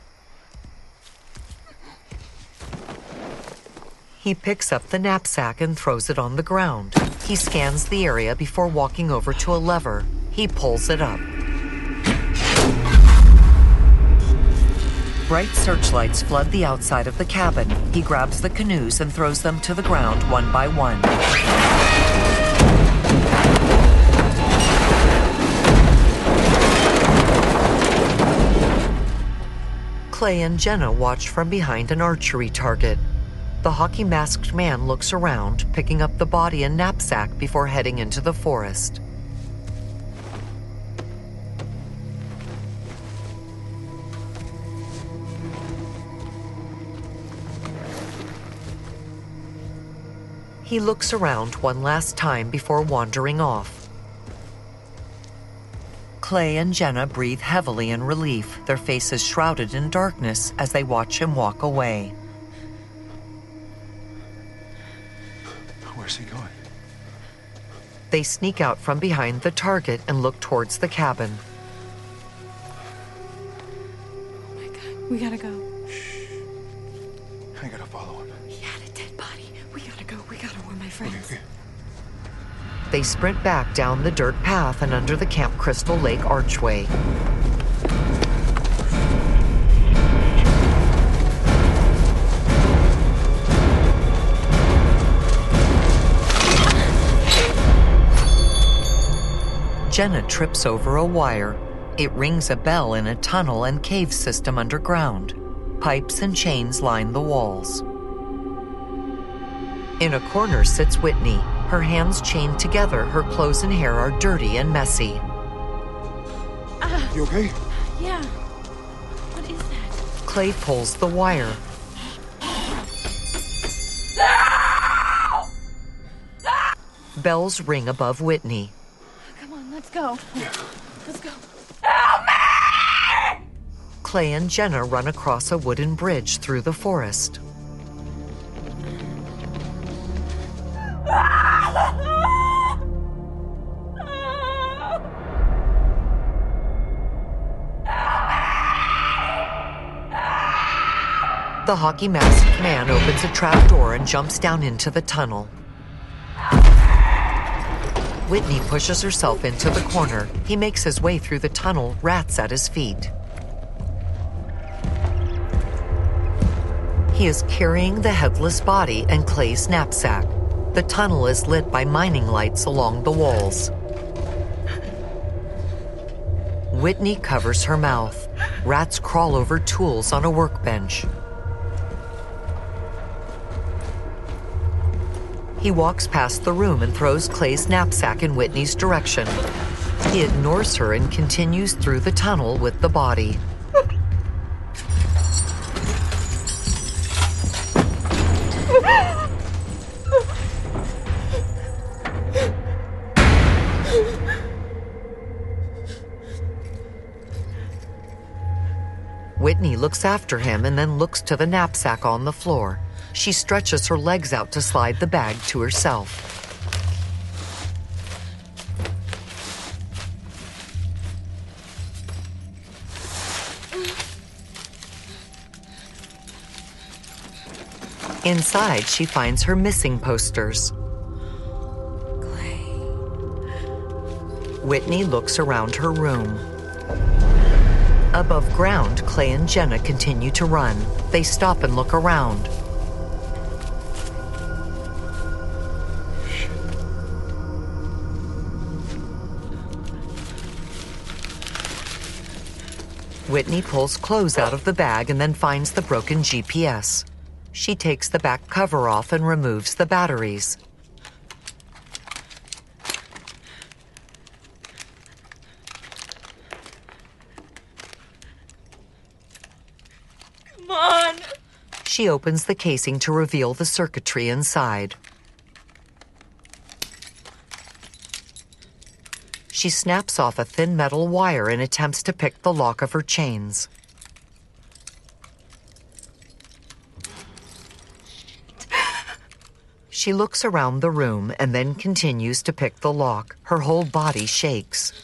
He picks up the knapsack and throws it on the ground. He scans the area before walking over to a lever. He pulls it up. Bright searchlights flood the outside of the cabin. He grabs the canoes and throws them to the ground one by one. Clay and Jenna watch from behind an archery target. The hockey-masked man looks around, picking up the body and knapsack before heading into the forest. He looks around one last time before wandering off. Clay and Jenna breathe heavily in relief, their faces shrouded in darkness as they watch him walk away. Where's he going? They sneak out from behind the target and look towards the cabin. Oh my God, we gotta go. I gotta follow him. He had a dead body. We gotta go. We gotta warn my friends. Okay, okay. They sprint back down the dirt path and under the Camp Crystal Lake archway. Jenna trips over a wire. It rings a bell in a tunnel and cave system underground. Pipes and chains line the walls. In a corner sits Whitney, her hands chained together. Her clothes and hair are dirty and messy. Uh, you okay? Yeah. What is that? Clay pulls the wire. Bells ring above Whitney. Come on, let's go. Yeah. Let's go. Clay and Jenna run across a wooden bridge through the forest. The hockey-masked man opens a trap door and jumps down into the tunnel. Whitney pushes herself into the corner. He makes his way through the tunnel, rats at his feet. He is carrying the headless body and Clay's knapsack. The tunnel is lit by mining lights along the walls. Whitney covers her mouth. Rats crawl over tools on a workbench. He walks past the room and throws Clay's knapsack in Whitney's direction. He ignores her and continues through the tunnel with the body. Whitney looks after him and then looks to the knapsack on the floor. She stretches her legs out to slide the bag to herself. Inside, she finds her missing posters. Clay. Whitney looks around her room. Above ground, Clay and Jenna continue to run. They stop and look around. Whitney pulls clothes out of the bag and then finds the broken G P S. She takes the back cover off and removes the batteries. Come on! She opens the casing to reveal the circuitry inside. She snaps off a thin metal wire and attempts to pick the lock of her chains. She looks around the room and then continues to pick the lock. Her whole body shakes.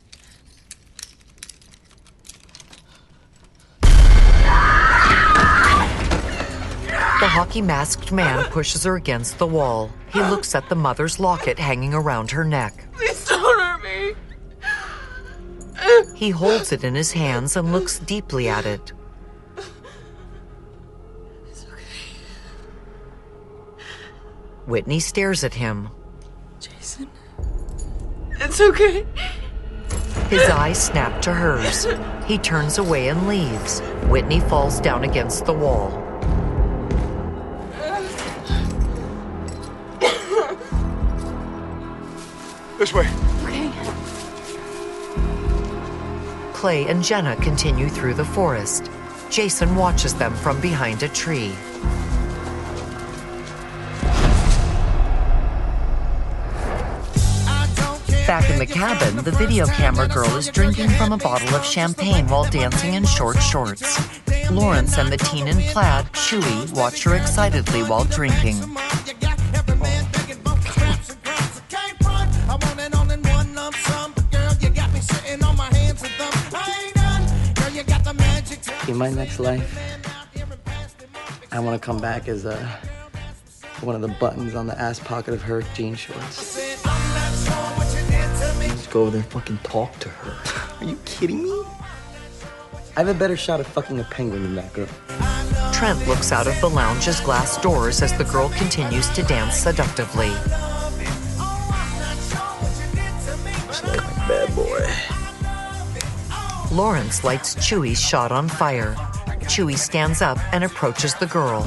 The hockey-masked man pushes her against the wall. He looks at the mother's locket hanging around her neck. Please don't hurt me. He holds it in his hands and looks deeply at it. It's okay. Whitney stares at him. Jason, it's okay. His eyes snap to hers. He turns away and leaves. Whitney falls down against the wall. This way. Okay. Clay and Jenna continue through the forest. Jason watches them from behind a tree. Back in the cabin, the video camera girl is drinking from a bottle of champagne while dancing in short shorts. Lawrence and the teen in plaid, Chewie, watch her excitedly while drinking. In my next life, I want to come back as a, one of the buttons on the ass pocket of her jean shorts. Just go over there and fucking talk to her. Are you kidding me? I have a better shot at fucking a penguin than that girl. Trent looks out of the lounge's glass doors as the girl continues to dance seductively. Just like my bad boy. Lawrence lights Chewie's shot on fire. Chewie stands up and approaches the girl.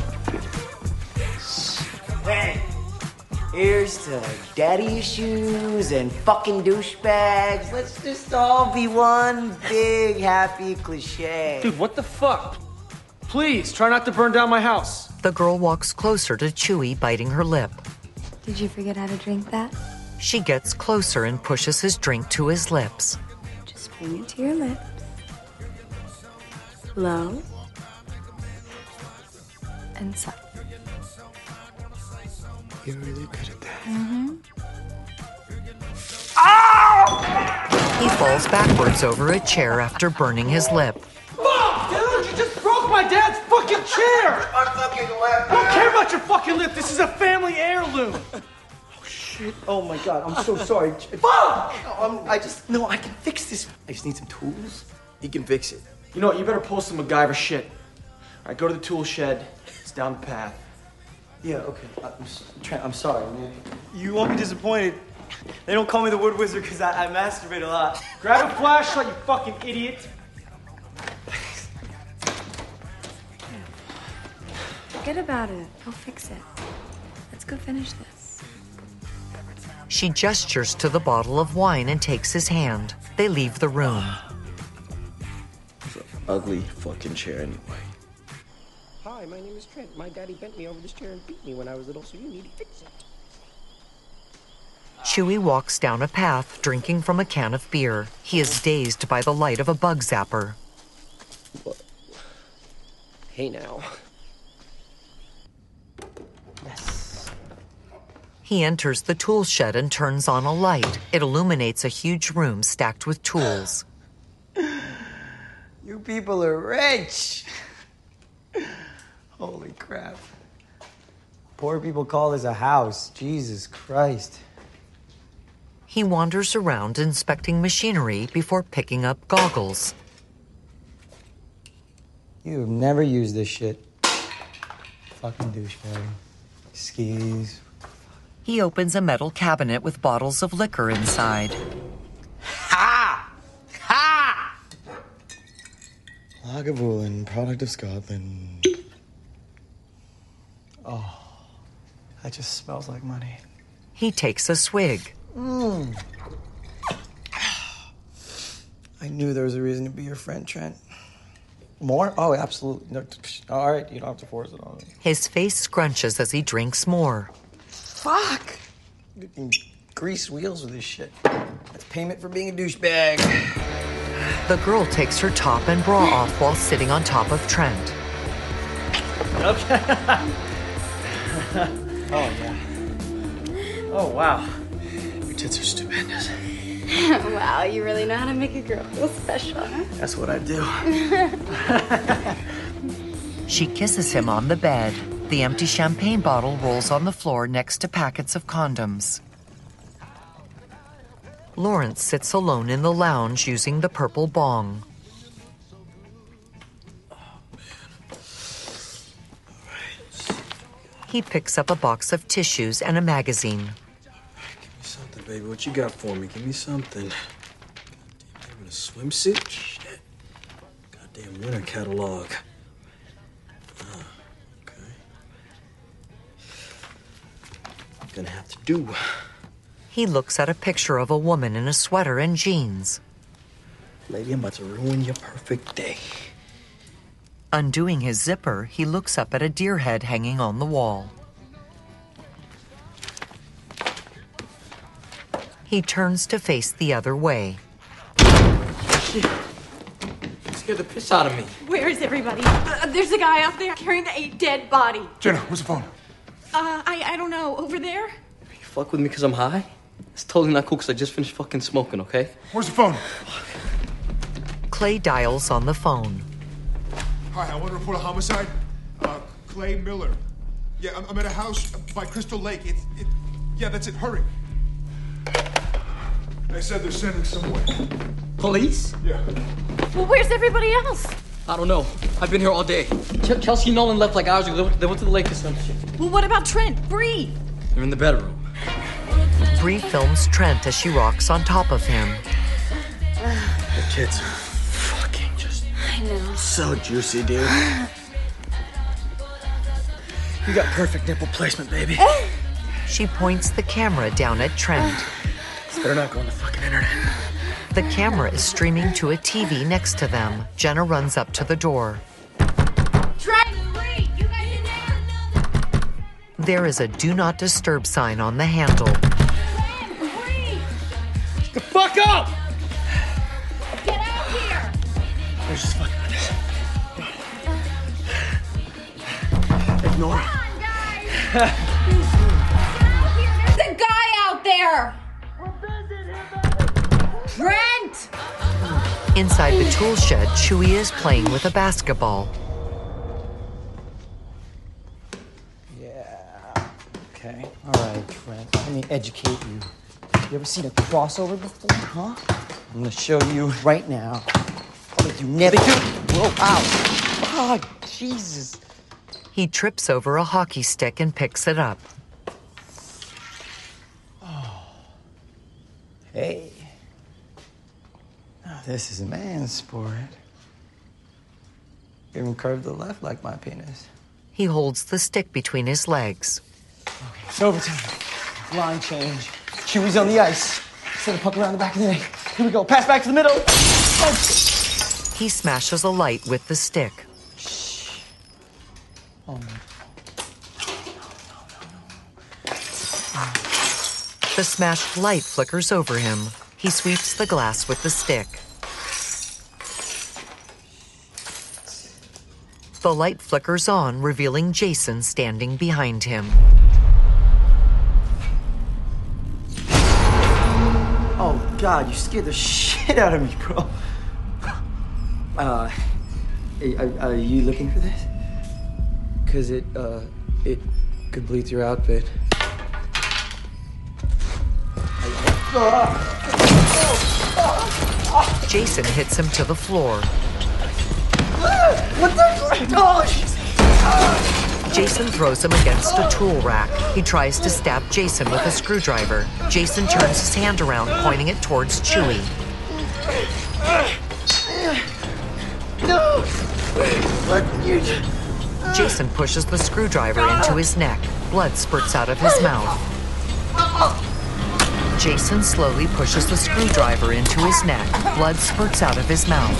Hey, here's to daddy issues and fucking douchebags. Let's just all be one big happy cliche. Dude, what the fuck? Please, try not to burn down my house. The girl walks closer to Chewie, biting her lip. Did you forget how to drink that? She gets closer and pushes his drink to his lips. Just bring it to your lips. Low. And suck. You're really good at that. Mm-hmm. He falls backwards over a chair after burning his lip. Fuck, dude! You just broke my dad's fucking chair! My fucking lip! I don't care about your fucking lip. This is a family heirloom. Oh, shit. Oh, my God. I'm so sorry. Fuck! No, I'm, I just... No, I can fix this. I just need some tools. You can fix it. You know what? You better pull some MacGyver shit. All right, go to the tool shed. It's down the path. Yeah, okay. I'm, Trent, I'm sorry, man. You won't be disappointed. They don't call me the Wood Wizard because I, I masturbate a lot. Grab a flashlight, you fucking idiot. Forget about it. I'll fix it. Let's go finish this. She gestures to the bottle of wine and takes his hand. They leave the room. It's an ugly fucking chair anyway. Hi, my name is Trent. My daddy bent me over this chair and beat me when I was little, so you need to fix it. Chewie walks down a path, drinking from a can of beer. He is dazed by the light of a bug zapper. What? Hey now. Yes. He enters the tool shed and turns on a light. It illuminates a huge room stacked with tools. You people are rich. Holy crap. Poor people call this a house. Jesus Christ. He wanders around inspecting machinery before picking up goggles. You've never used this shit. Fucking douchebag. Skis. He opens a metal cabinet with bottles of liquor inside. Ha! Ha! Lagavulin, product of Scotland. Oh, that just smells like money. He takes a swig. Mm. I knew there was a reason to be your friend, Trent. More? Oh, absolutely. No, all right, you don't have to force it on me. His face scrunches as he drinks more. Fuck! You can grease wheels with this shit. That's payment for being a douchebag. The girl takes her top and bra off while sitting on top of Trent. Okay. Oh, yeah. Oh, wow. Your tits are stupendous. Wow, you really know how to make a girl feel special, huh? That's what I do. She kisses him on the bed. The empty champagne bottle rolls on the floor next to packets of condoms. Lawrence sits alone in the lounge using the purple bong. He picks up a box of tissues and a magazine. Give me something, baby. What you got for me? Give me something. Goddamn, a swimsuit? Shit. Goddamn winter catalog. Ah, okay. Gonna have to do. He looks at a picture of a woman in a sweater and jeans. Lady, I'm about to ruin your perfect day. Undoing his zipper, he looks up at a deer head hanging on the wall. He turns to face the other way. Shit. You scared the piss out of me. Where is everybody? Uh, there's a guy out there carrying a dead body. Jenna, where's the phone? Uh, I, I don't know. Over there? You fuck with me because I'm high? It's totally not cool because I just finished fucking smoking, okay? Where's the phone? Clay dials on the phone. Hi, I want to report a homicide. Uh, Clay Miller. Yeah, I'm, I'm at a house by Crystal Lake. It, it, yeah, that's it. Hurry. They said they're sending someone. Police? Yeah. Well, where's everybody else? I don't know. I've been here all day. Ch- Kelsey and Nolan left like hours ago. They went, they went to the lake or some shit. Well, what about Trent? Bree? They're in the bedroom. Bree films Trent as she rocks on top of him. The tits are fucking just I know. so juicy, dude. You got perfect nipple placement, baby. She points the camera down at Trent. This better not go on the fucking internet. The camera is streaming to a T V next to them. Jenna runs up to the door. Trent, Bree, you guys in there? There is a do not disturb sign on the handle. The fuck up! Get out here! Let's just fucking with this. Ignore it. There's a guy out there! Trent! Inside the tool shed, Chewie is playing with a basketball. Yeah. Okay. All right, Trent. Let me educate you. You ever seen a crossover before, huh? I'm gonna show you right now. Like you never do. Whoa, ow. Oh, Jesus. He trips over a hockey stick and picks it up. Oh. Hey. Now, this is a man's sport. You even curved to the left like my penis. He holds the stick between his legs. Okay, it's overtime. Line change. Chewie's on the ice. Send a puck around the back of the net. Here we go. Pass back to the middle. Oh. He smashes a light with the stick. Oh, no. The smashed light flickers over him. He sweeps the glass with the stick. The light flickers on, revealing Jason standing behind him. Oh, God, you scared the shit out of me, bro. Uh, are, are you looking for this? Because it, uh, it completes your outfit. Jason hits him to the floor. What the? Oh, Jason throws him against a tool rack. He tries to stab Jason with a screwdriver. Jason turns his hand around, pointing it towards Chewie. No! What you do? Jason pushes the screwdriver into his neck. Blood spurts out of his mouth. Jason slowly pushes the screwdriver into his neck. Blood spurts out of his mouth.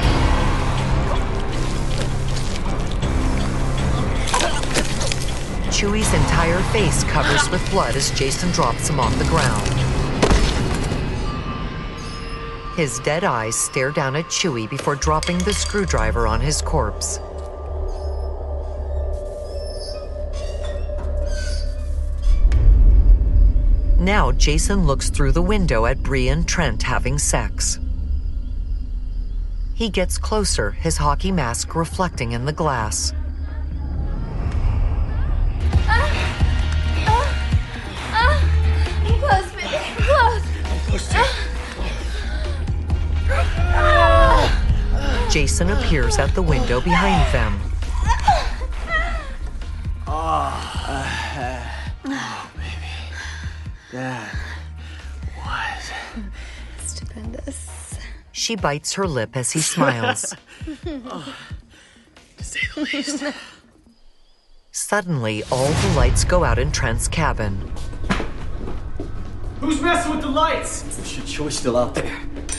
Chewy's entire face covers with blood as Jason drops him on the ground. His dead eyes stare down at Chewy before dropping the screwdriver on his corpse. Now Jason looks through the window at Bree and Trent having sex. He gets closer, his hockey mask reflecting in the glass. Close, baby. Close. Jason appears at the window behind them. Oh, uh, oh, baby. That was stupendous. She bites her lip as he smiles. Oh, to say the least. Suddenly, all the lights go out in Trent's cabin. Who's messing with the lights? Shit, Chewy's still out there.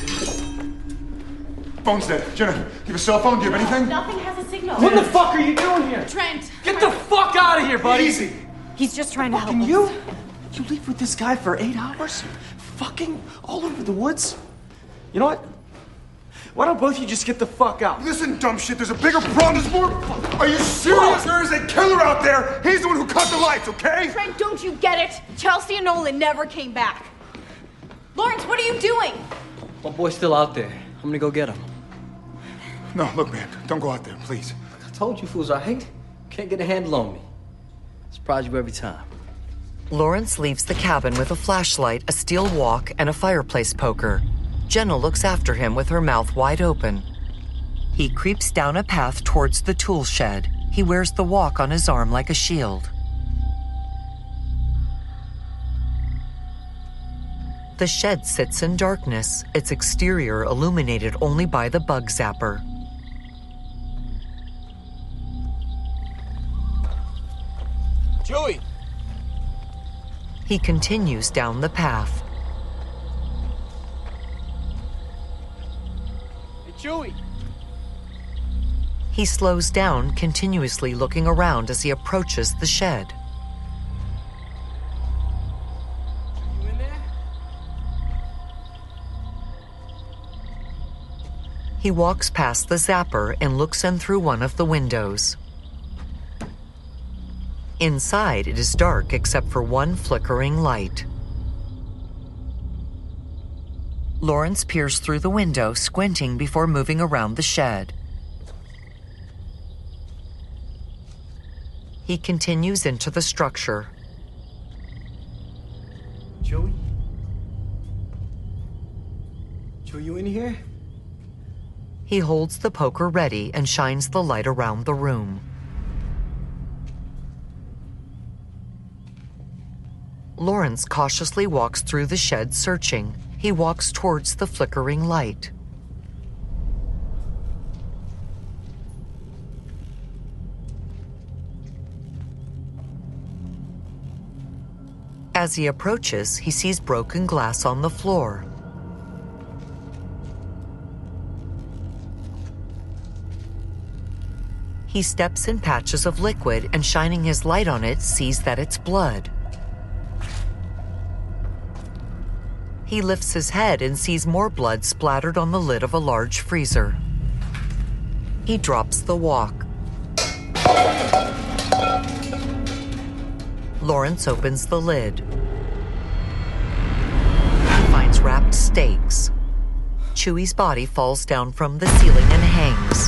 Phone's dead. Jenna, you have a cell phone? Do you have anything? Nothing has a signal. What the fuck are you doing here? Trent. Get the fuck out of here, buddy. Easy. He's just trying to help Fucking us. you? You leave with this guy for eight hours? Fucking all over the woods? You know what? Why don't both of you just get the fuck out? Listen, dumb shit, there's a bigger problem. There's more. Are you serious? There is a killer out there. He's the one who cut the lights, okay? Trent, don't you get it? Chelsea and Nolan never came back. Lawrence, what are you doing? My boy's still out there. I'm gonna go get him. No, look, man, don't go out there, please. I told you fools, right? Can't get a handle on me. Surprise you every time. Lawrence leaves the cabin with a flashlight, a steel wok, and a fireplace poker. Jenna looks after him with her mouth wide open. He creeps down a path towards the tool shed. He wears the wok on his arm like a shield. The shed sits in darkness, its exterior illuminated only by the bug zapper. Chewy! He continues down the path. Hey, Chewy! He slows down, continuously looking around as he approaches the shed. You in there? He walks past the zapper and looks in through one of the windows. Inside, it is dark except for one flickering light. Lawrence peers through the window, squinting before moving around the shed. He continues into the structure. Chewy? Chewy, you in here? He holds the poker ready and shines the light around the room. Lawrence cautiously walks through the shed, searching. He walks towards the flickering light. As he approaches, he sees broken glass on the floor. He steps in patches of liquid and, shining his light on it, sees that it's blood. He lifts his head and sees more blood splattered on the lid of a large freezer. He drops the wok. Lawrence opens the lid. He finds wrapped steaks. Chewy's body falls down from the ceiling and hangs.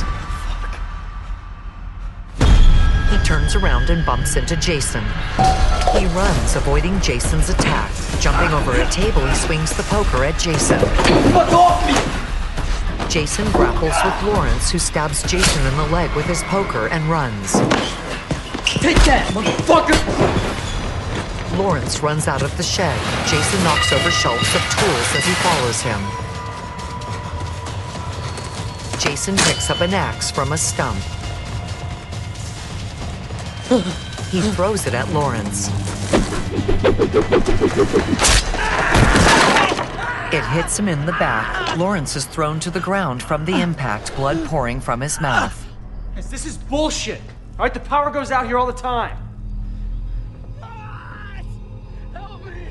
He turns around and bumps into Jason. He runs, avoiding Jason's attack. Jumping over a table, he swings the poker at Jason. Fuck off me! Jason grapples with Lawrence, who stabs Jason in the leg with his poker and runs. Take that, motherfucker! Lawrence runs out of the shed. Jason knocks over shelves of tools as he follows him. Jason picks up an axe from a stump. He throws it at Lawrence. It hits him in the back. Lawrence is thrown to the ground from the impact, blood pouring from his mouth. This is bullshit. All right, the power goes out here all the time. Help me!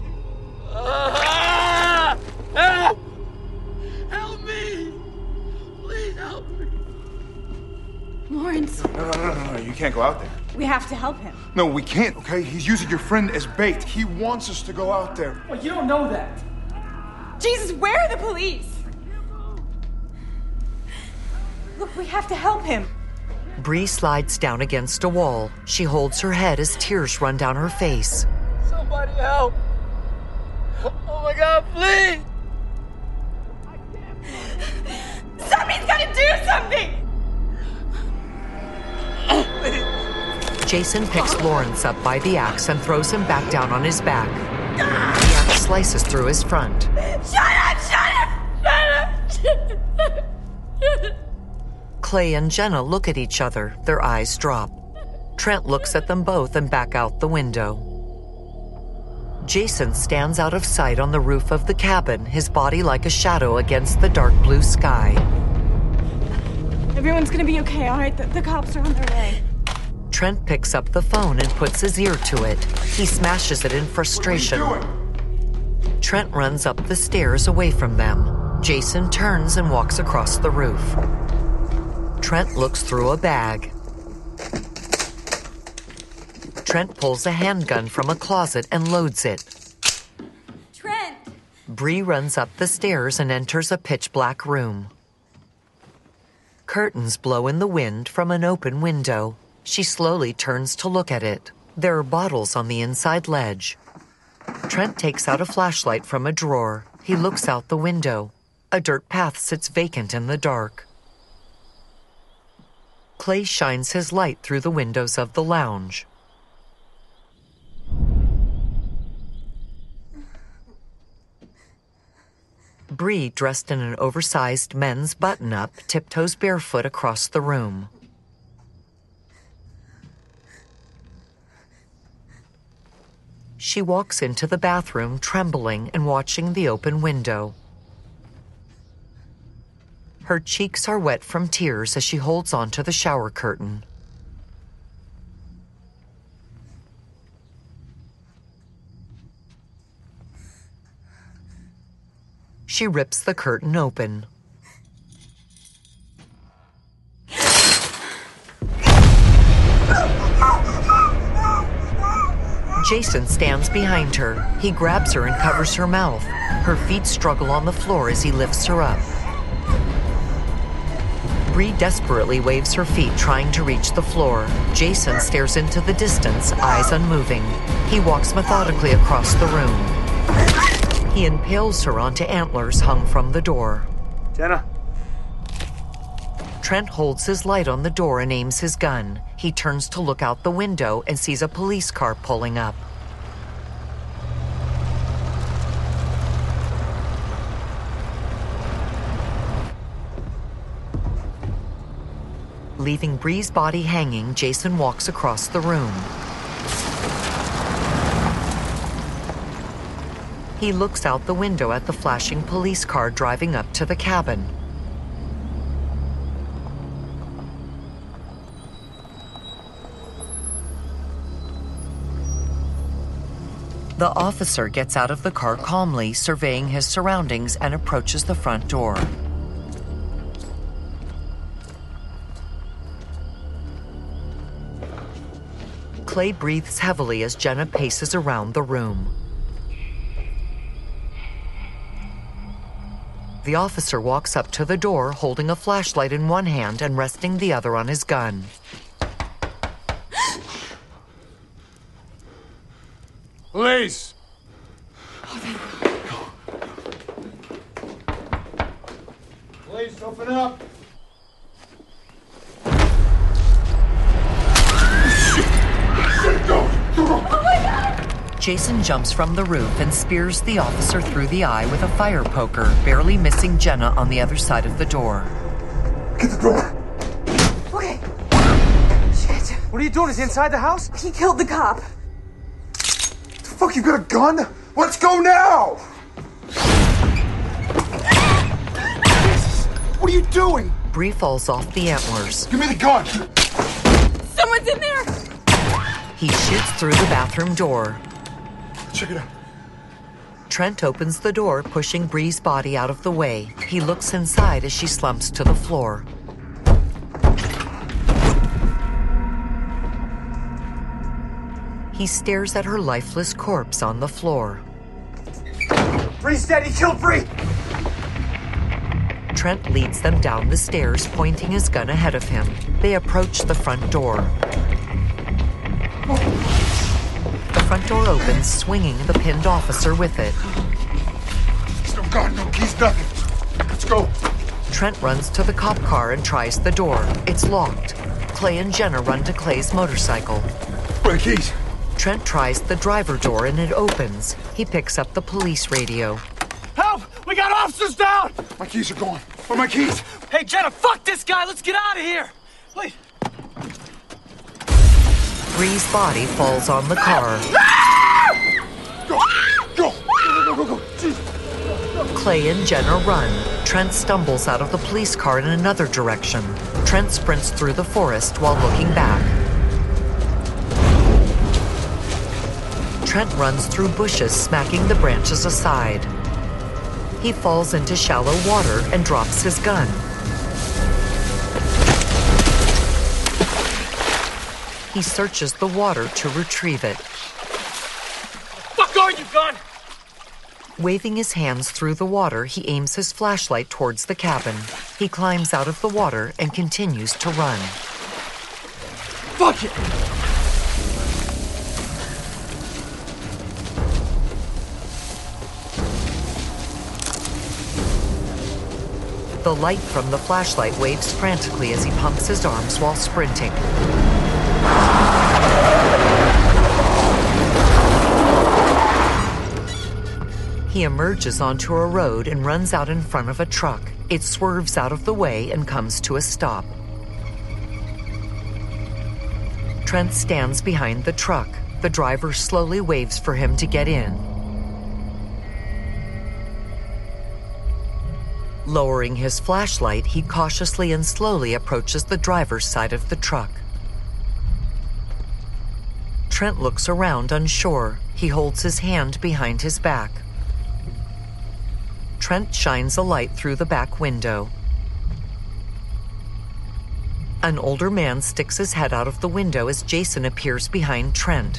Ah! Help! Help me! Please help me! Lawrence, No, no, no, no, no, you can't go out there. we have to help him. No, we can't, okay? He's using your friend as bait. He wants us to go out there. Well, you don't know that. Jesus, where are the police? Look, we have to help him. Bree slides down against a wall. She holds her head as tears run down her face. Somebody help! Oh my God, please! Somebody's gotta do something! Jason picks Lawrence up by the axe and throws him back down on his back. The axe slices through his front. Shut up! Shut up! Shut up! Clay and Jenna look at each other. Their eyes drop. Trent looks at them both and back out the window. Jason stands out of sight on the roof of the cabin, his body like a shadow against the dark blue sky. Everyone's gonna be okay, all right? The, the cops are on their way. Trent picks up the phone and puts his ear to it. He smashes it in frustration. Trent runs up the stairs away from them. Jason turns and walks across the roof. Trent looks through a bag. Trent pulls a handgun from a closet and loads it. Trent! Bree runs up the stairs and enters a pitch-black room. Curtains blow in the wind from an open window. She slowly turns to look at it. There are bottles on the inside ledge. Trent takes out a flashlight from a drawer. He looks out the window. A dirt path sits vacant in the dark. Clay shines his light through the windows of the lounge. Bree, dressed in an oversized men's button-up, tiptoes barefoot across the room. She walks into the bathroom, trembling and watching the open window. Her cheeks are wet from tears as she holds onto the shower curtain. She rips the curtain open. Jason stands behind her. He grabs her and covers her mouth. Her feet struggle on the floor as he lifts her up. Bree desperately waves her feet, trying to reach the floor. Jason stares into the distance, eyes unmoving. He walks methodically across the room. He impales her onto antlers hung from the door. Jenna. Trent holds his light on the door and aims his gun. He turns to look out the window and sees a police car pulling up. Leaving Bree's body hanging, Jason walks across the room. He looks out the window at the flashing police car driving up to the cabin. The officer gets out of the car calmly, surveying his surroundings, and approaches the front door. Clay breathes heavily as Jenna paces around the room. The officer walks up to the door, holding a flashlight in one hand and resting the other on his gun. Police! Police, open up! Jason jumps from the roof and spears the officer through the eye with a fire poker, barely missing Jenna on the other side of the door. Get the door. Okay. Shit. What are you doing? Is he inside the house? He killed the cop. The fuck, you got a gun? Let's go now! What are you doing? Bree falls off the antlers. Give me the gun! Someone's in there! He shoots through the bathroom door. Check it out. Trent opens the door, pushing Bree's body out of the way. He looks inside as she slumps to the floor. He stares at her lifeless corpse on the floor. Bree's dead. He killed Bree! Trent leads them down the stairs, pointing his gun ahead of him. They approach the front door. The front door opens, swinging the pinned officer with it. There's no gun, no keys, nothing. Let's go. Trent runs to the cop car and tries the door. It's locked. Clay and Jenna run to Clay's motorcycle. Where are the keys? Trent tries the driver door and it opens. He picks up the police radio. Help! We got officers down! My keys are gone. Where are my keys? Hey, Jenna, fuck this guy. Let's get out of here. Wait. Bree's body falls on the car. Go! Go! Go, go, go, go! Jeez. Clay and Jenna run. Trent stumbles out of the police car in another direction. Trent sprints through the forest while looking back. Trent runs through bushes, smacking the branches aside. He falls into shallow water and drops his gun. He searches the water to retrieve it. Fuck are you, gun? Waving his hands through the water, he aims his flashlight towards the cabin. He climbs out of the water and continues to run. Fuck it! The light from the flashlight waves frantically as he pumps his arms while sprinting. He emerges onto a road and runs out in front of a truck. It swerves out of the way and comes to a stop. Trent stands behind the truck. The driver slowly waves for him to get in. Lowering his flashlight, he cautiously and slowly approaches the driver's side of the truck. Trent looks around, unsure. He holds his hand behind his back. Trent shines a light through the back window. An older man sticks his head out of the window as Jason appears behind Trent.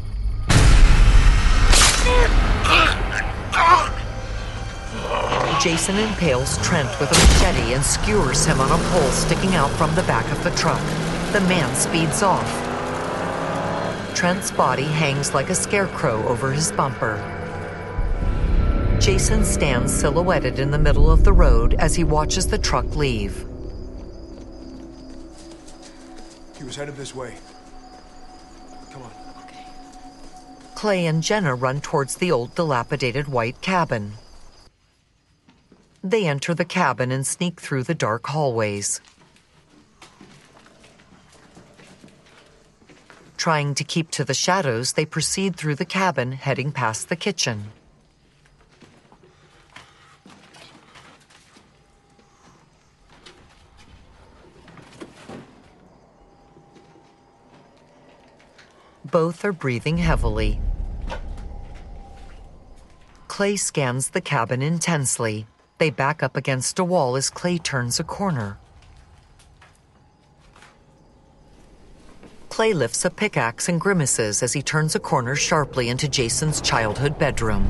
Jason impales Trent with a machete and skewers him on a pole sticking out from the back of the truck. The man speeds off. Trent's body hangs like a scarecrow over his bumper. Jason stands silhouetted in the middle of the road as he watches the truck leave. He was headed this way. Come on. Okay. Clay and Jenna run towards the old dilapidated white cabin. They enter the cabin and sneak through the dark hallways. Trying to keep to the shadows, they proceed through the cabin, heading past the kitchen. Both are breathing heavily. Clay scans the cabin intensely. They back up against a wall as Clay turns a corner. Clay lifts a pickaxe and grimaces as he turns a corner sharply into Jason's childhood bedroom.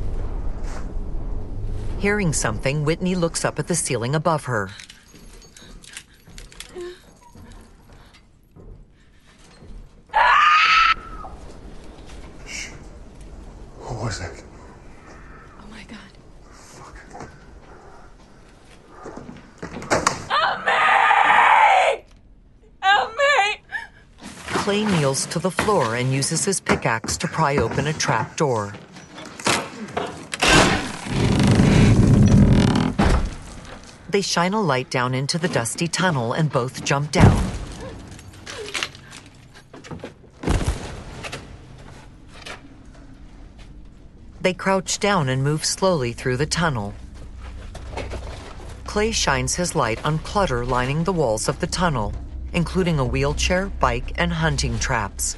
Hearing something, Whitney looks up at the ceiling above her. What was that? Oh my god. Clay kneels to the floor and uses his pickaxe to pry open a trap door. They shine a light down into the dusty tunnel and both jump down. They crouch down and move slowly through the tunnel. Clay shines his light on clutter lining the walls of the tunnel, including a wheelchair, bike, and hunting traps.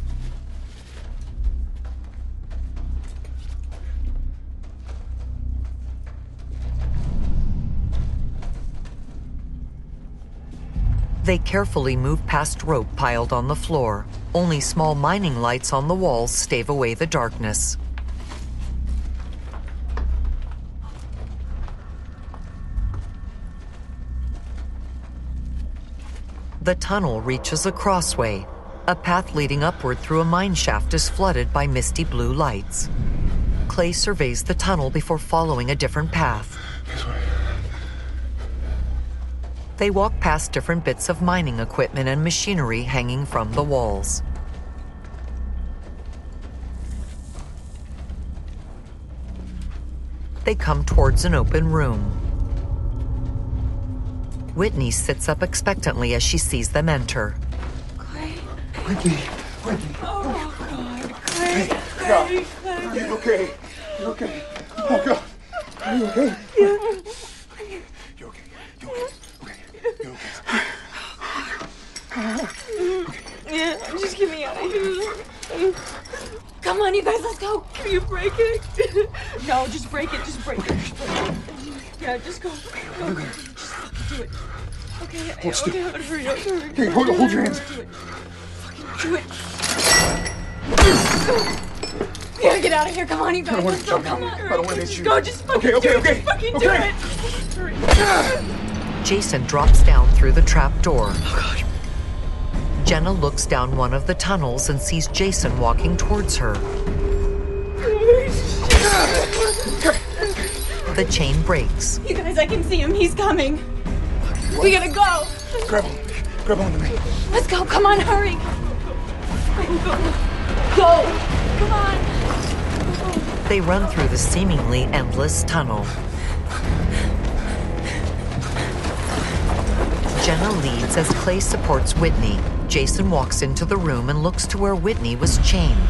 They carefully move past rope piled on the floor. Only small mining lights on the walls stave away the darkness. The tunnel reaches a crossway. A path leading upward through a mine shaft is flooded by misty blue lights. Clay surveys the tunnel before following a different path. They walk past different bits of mining equipment and machinery hanging from the walls. They come towards an open room. Whitney sits up expectantly as she sees them enter. Clay. Whitney. Whitney. Oh, God. Clay. Hey, Clay. Clay. Clay. Are you okay? You okay? Oh, God. Are you okay? Yeah. You okay? You okay? Okay. You okay? Yeah, just get me out of here. Come on, you guys, let's go. Can you break it? No, just break it. Just break it. Just break it. Yeah, just go. Go. Just fucking do it. Okay, Hold still. okay, hurry, hurry, hurry. Okay, hold, hold your hands. Do it. Fucking do it. We gotta get out of here. Come on, you guys. I don't want Let's to go. jump Come out. on. I don't want to hit Just you. go. Just fucking Okay, okay, do okay. it. Just fucking Okay. do it. Hurry. Jason drops down through the trap door. Jenna looks down one of the tunnels and sees Jason walking towards her. The chain breaks. You guys, I can see him. He's coming. We gotta go. Grab him. Grab onto me. Let's go. Come on, hurry. Go, go, go. Come on. They run through the seemingly endless tunnel. Jenna leads as Clay supports Whitney. Jason walks into the room and looks to where Whitney was chained.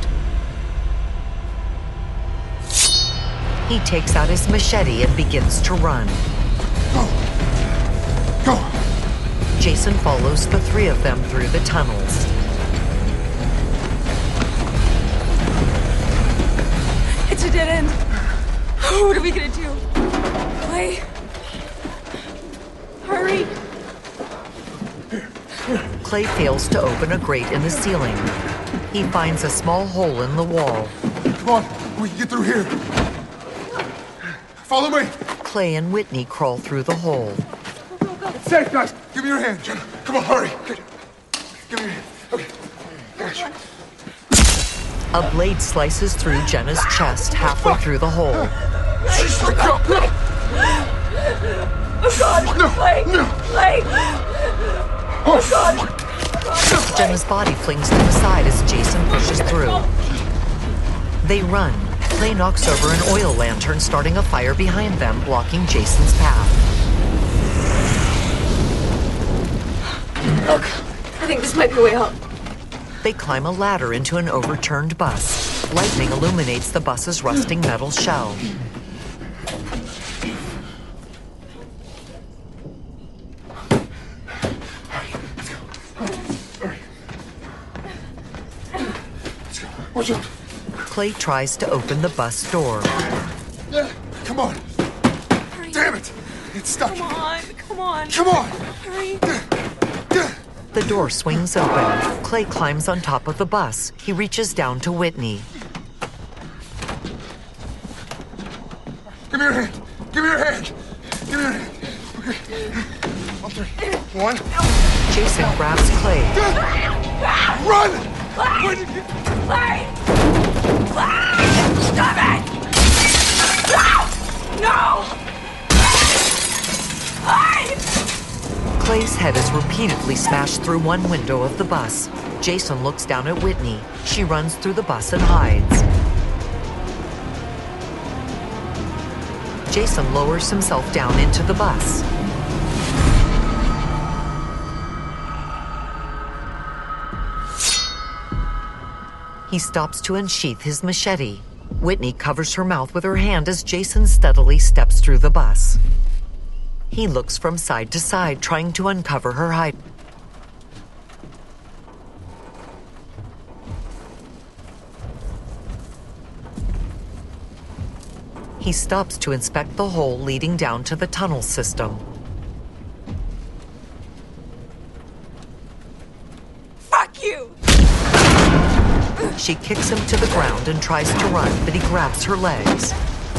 He takes out his machete and begins to run. Go! Go! Jason follows the three of them through the tunnels. It's a dead end. What are we gonna do? Clay? Hurry. Clay fails to open a grate in the ceiling. He finds a small hole in the wall. Come on, we can get through here. Follow me. Clay and Whitney crawl through the hole. It's safe, guys. Give me your hand, Jenna. Come on, hurry. Give me your hand. Okay. Got you. A blade slices through Jenna's chest halfway through the hole. She's let go. No. Oh, God. No. Clay. No. Clay. Oh, God. Jenna's body flings to the side as Jason pushes through. They run. Clay knocks over an oil lantern, starting a fire behind them, blocking Jason's path. Look, I think this might be a way up. They climb a ladder into an overturned bus. Lightning illuminates the bus's rusting metal shell. Watch out. Clay tries to open the bus door. Yeah, come on. Hurry. Damn it. It's stuck. Come on, come on. Come on. Hurry. The door swings open. Clay climbs on top of the bus. He reaches down to Whitney. Give me your hand. Give me your hand. Give me your hand. Okay. On three. One. Jason grabs Clay. Run! Where did you... Clay! Clay! Stop it! No! No! Clay! Clay's head is repeatedly smashed through one window of the bus. Jason looks down at Whitney. She runs through the bus and hides. Jason lowers himself down into the bus. He stops to unsheath his machete. Whitney covers her mouth with her hand as Jason steadily steps through the bus. He looks from side to side, trying to uncover her hide. He stops to inspect the hole leading down to the tunnel system. Fuck you! She kicks him to the ground and tries to run, but he grabs her legs.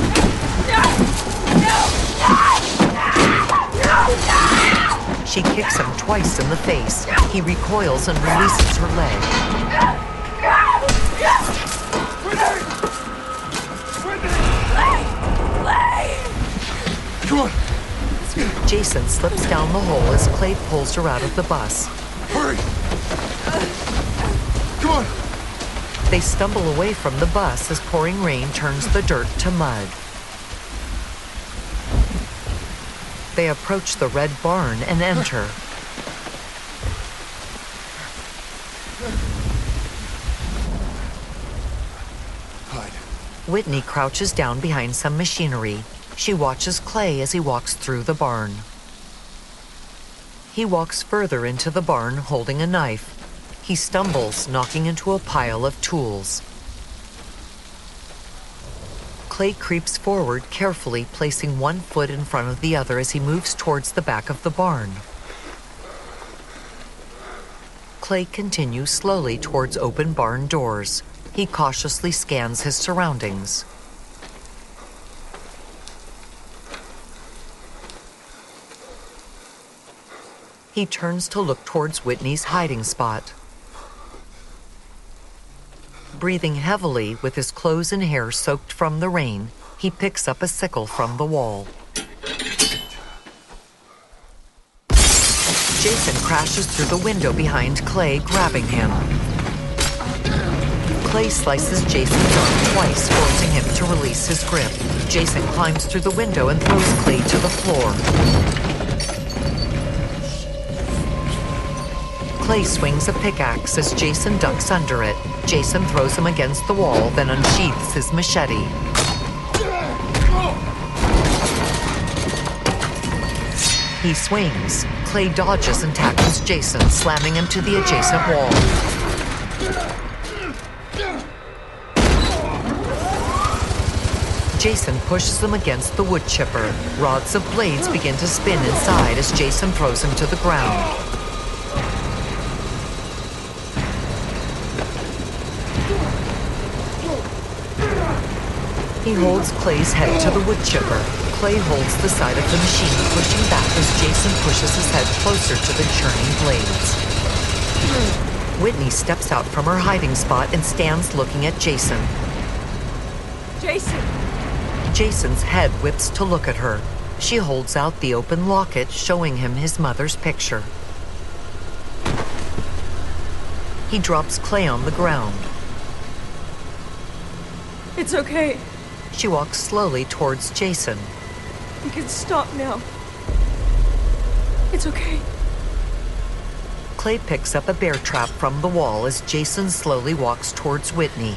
She kicks him twice in the face. He recoils and releases her leg. Come on. Jason slips down the hole as Clay pulls her out of the bus. Hurry! Come on! They stumble away from the bus as pouring rain turns the dirt to mud. They approach the red barn and enter. Hide. Whitney crouches down behind some machinery. She watches Clay as he walks through the barn. He walks further into the barn holding a knife. He stumbles, knocking into a pile of tools. Clay creeps forward, carefully placing one foot in front of the other as he moves towards the back of the barn. Clay continues slowly towards open barn doors. He cautiously scans his surroundings. He turns to look towards Whitney's hiding spot. Breathing heavily, with his clothes and hair soaked from the rain, he picks up a sickle from the wall. Jason crashes through the window behind Clay, grabbing him. Clay slices Jason's arm twice, forcing him to release his grip. Jason climbs through the window and throws Clay to the floor. Clay swings a pickaxe as Jason ducks under it. Jason throws him against the wall, then unsheaths his machete. He swings. Clay dodges and tackles Jason, slamming him to the adjacent wall. Jason pushes him against the wood chipper. Rods of blades begin to spin inside as Jason throws him to the ground. He holds Clay's head to the wood chipper. Clay holds the side of the machine, pushing back as Jason pushes his head closer to the churning blades. Whitney steps out from her hiding spot and stands looking at Jason. Jason! Jason's head whips to look at her. She holds out the open locket, showing him his mother's picture. He drops Clay on the ground. It's okay. She walks slowly towards Jason. You can stop now. It's okay. Clay picks up a bear trap from the wall as Jason slowly walks towards Whitney.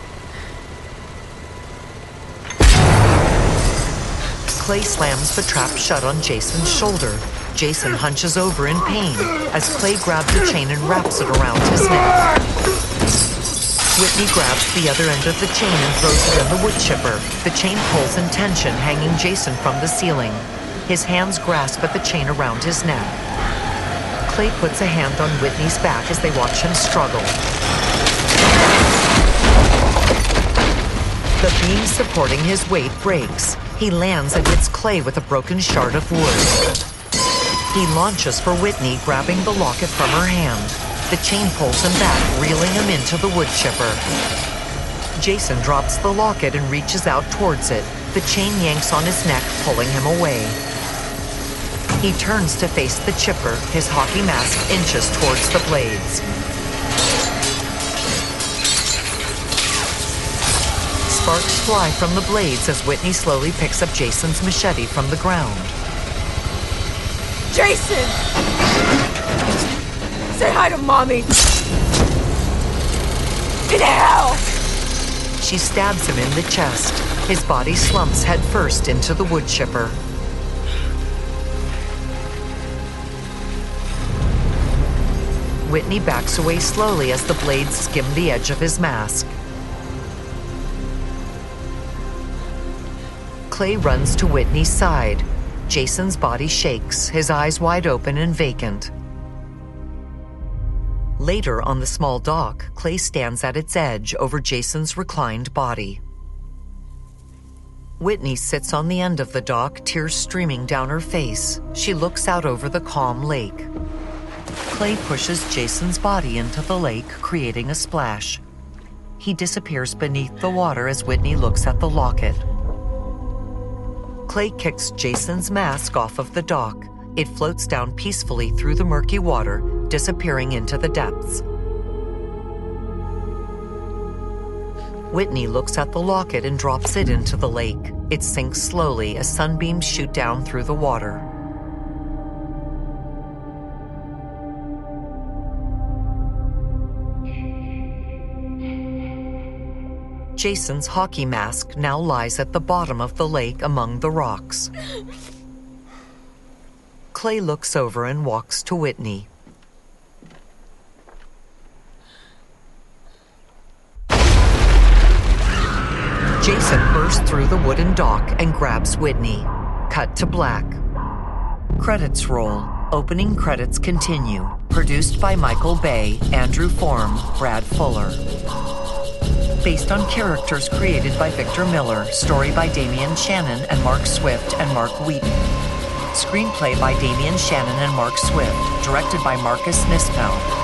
Clay slams the trap shut on Jason's shoulder. Jason hunches over in pain as Clay grabs the chain and wraps it around his neck. Whitney grabs the other end of the chain and throws it in the wood chipper. The chain pulls in tension, hanging Jason from the ceiling. His hands grasp at the chain around his neck. Clay puts a hand on Whitney's back as they watch him struggle. The beam supporting his weight breaks. He lands and hits Clay with a broken shard of wood. He launches for Whitney, grabbing the locket from her hand. The chain pulls him back, reeling him into the wood chipper. Jason drops the locket and reaches out towards it. The chain yanks on his neck, pulling him away. He turns to face the chipper, his hockey mask inches towards the blades. Sparks fly from the blades as Whitney slowly picks up Jason's machete from the ground. Jason! Say hi to Mommy. fucking hell! She stabs him in the chest. His body slumps headfirst into the wood chipper. Whitney backs away slowly as the blades skim the edge of his mask. Clay runs to Whitney's side. Jason's body shakes, his eyes wide open and vacant. Later on the small dock, Clay stands at its edge over Jason's reclined body. Whitney sits on the end of the dock, tears streaming down her face. She looks out over the calm lake. Clay pushes Jason's body into the lake, creating a splash. He disappears beneath the water as Whitney looks at the locket. Clay kicks Jason's mask off of the dock. It floats down peacefully through the murky water, disappearing into the depths. Whitney looks at the locket and drops it into the lake. It sinks slowly as sunbeams shoot down through the water. Jason's hockey mask now lies at the bottom of the lake among the rocks. Clay looks over and walks to Whitney. Jason bursts through the wooden dock and grabs Whitney. Cut to black. Credits roll. Opening credits continue. Produced by Michael Bay, Andrew Form, Brad Fuller. Based on characters created by Victor Miller, story by Damian Shannon and Mark Swift and Mark Wheaton. Screenplay by Damian Shannon and Mark Swift, directed by Marcus Nispel.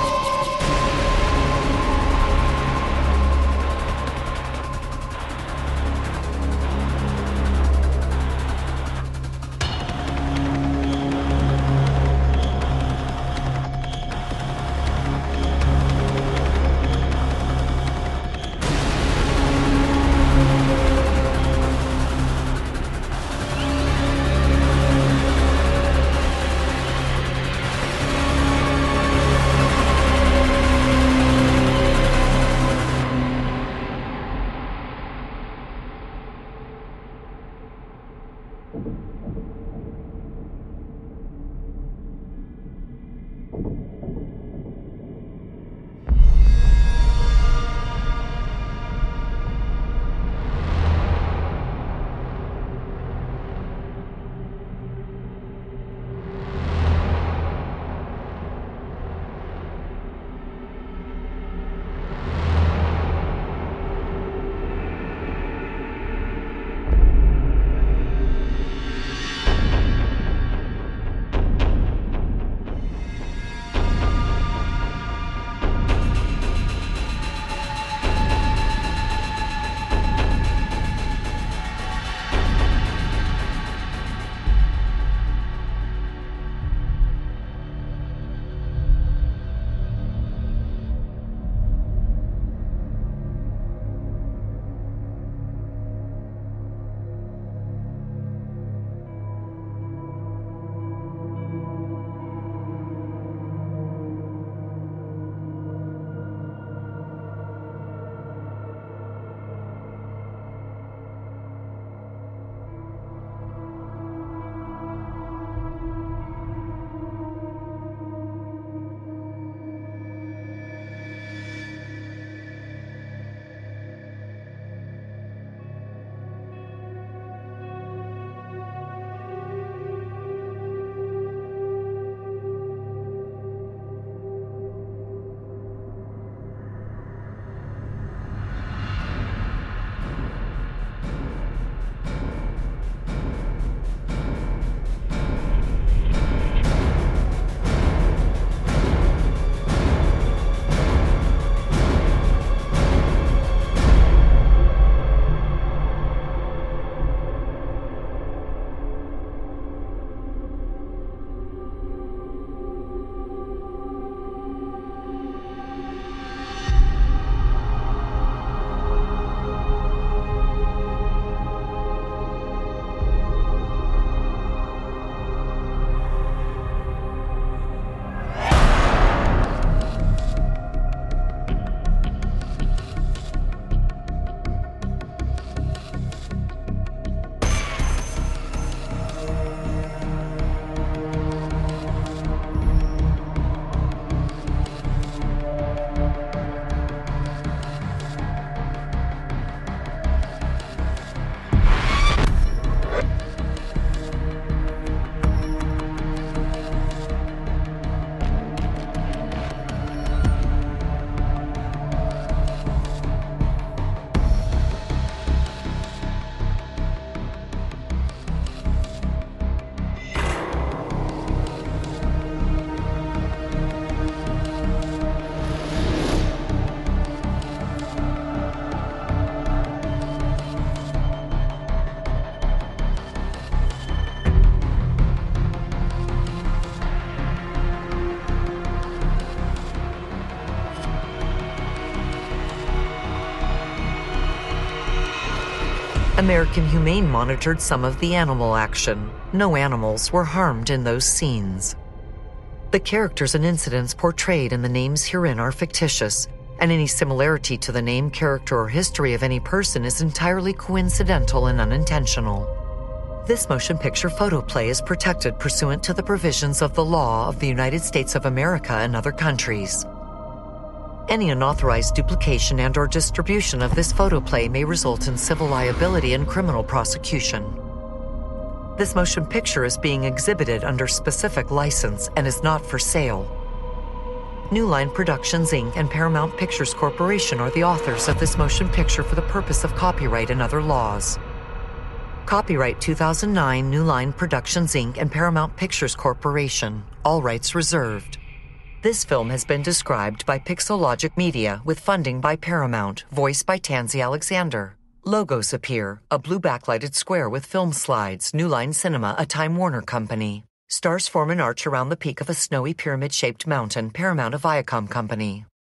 American Humane monitored some of the animal action. No animals were harmed in those scenes. The characters and incidents portrayed in the names herein are fictitious, and any similarity to the name, character, or history of any person is entirely coincidental and unintentional. This motion picture photoplay is protected pursuant to the provisions of the law of the United States of America and other countries. Any unauthorized duplication and or distribution of this photoplay may result in civil liability and criminal prosecution. This motion picture is being exhibited under specific license and is not for sale. New Line Productions, Incorporated and Paramount Pictures Corporation are the authors of this motion picture for the purpose of copyright and other laws. Copyright two thousand nine New Line Productions, Incorporated and Paramount Pictures Corporation. All rights reserved. This film has been described by Pixelogic Media with funding by Paramount, voiced by Tansy Alexander. Logos appear, a blue backlighted square with film slides, New Line Cinema, a Time Warner company. Stars form an arch around the peak of a snowy pyramid-shaped mountain, Paramount, a Viacom company.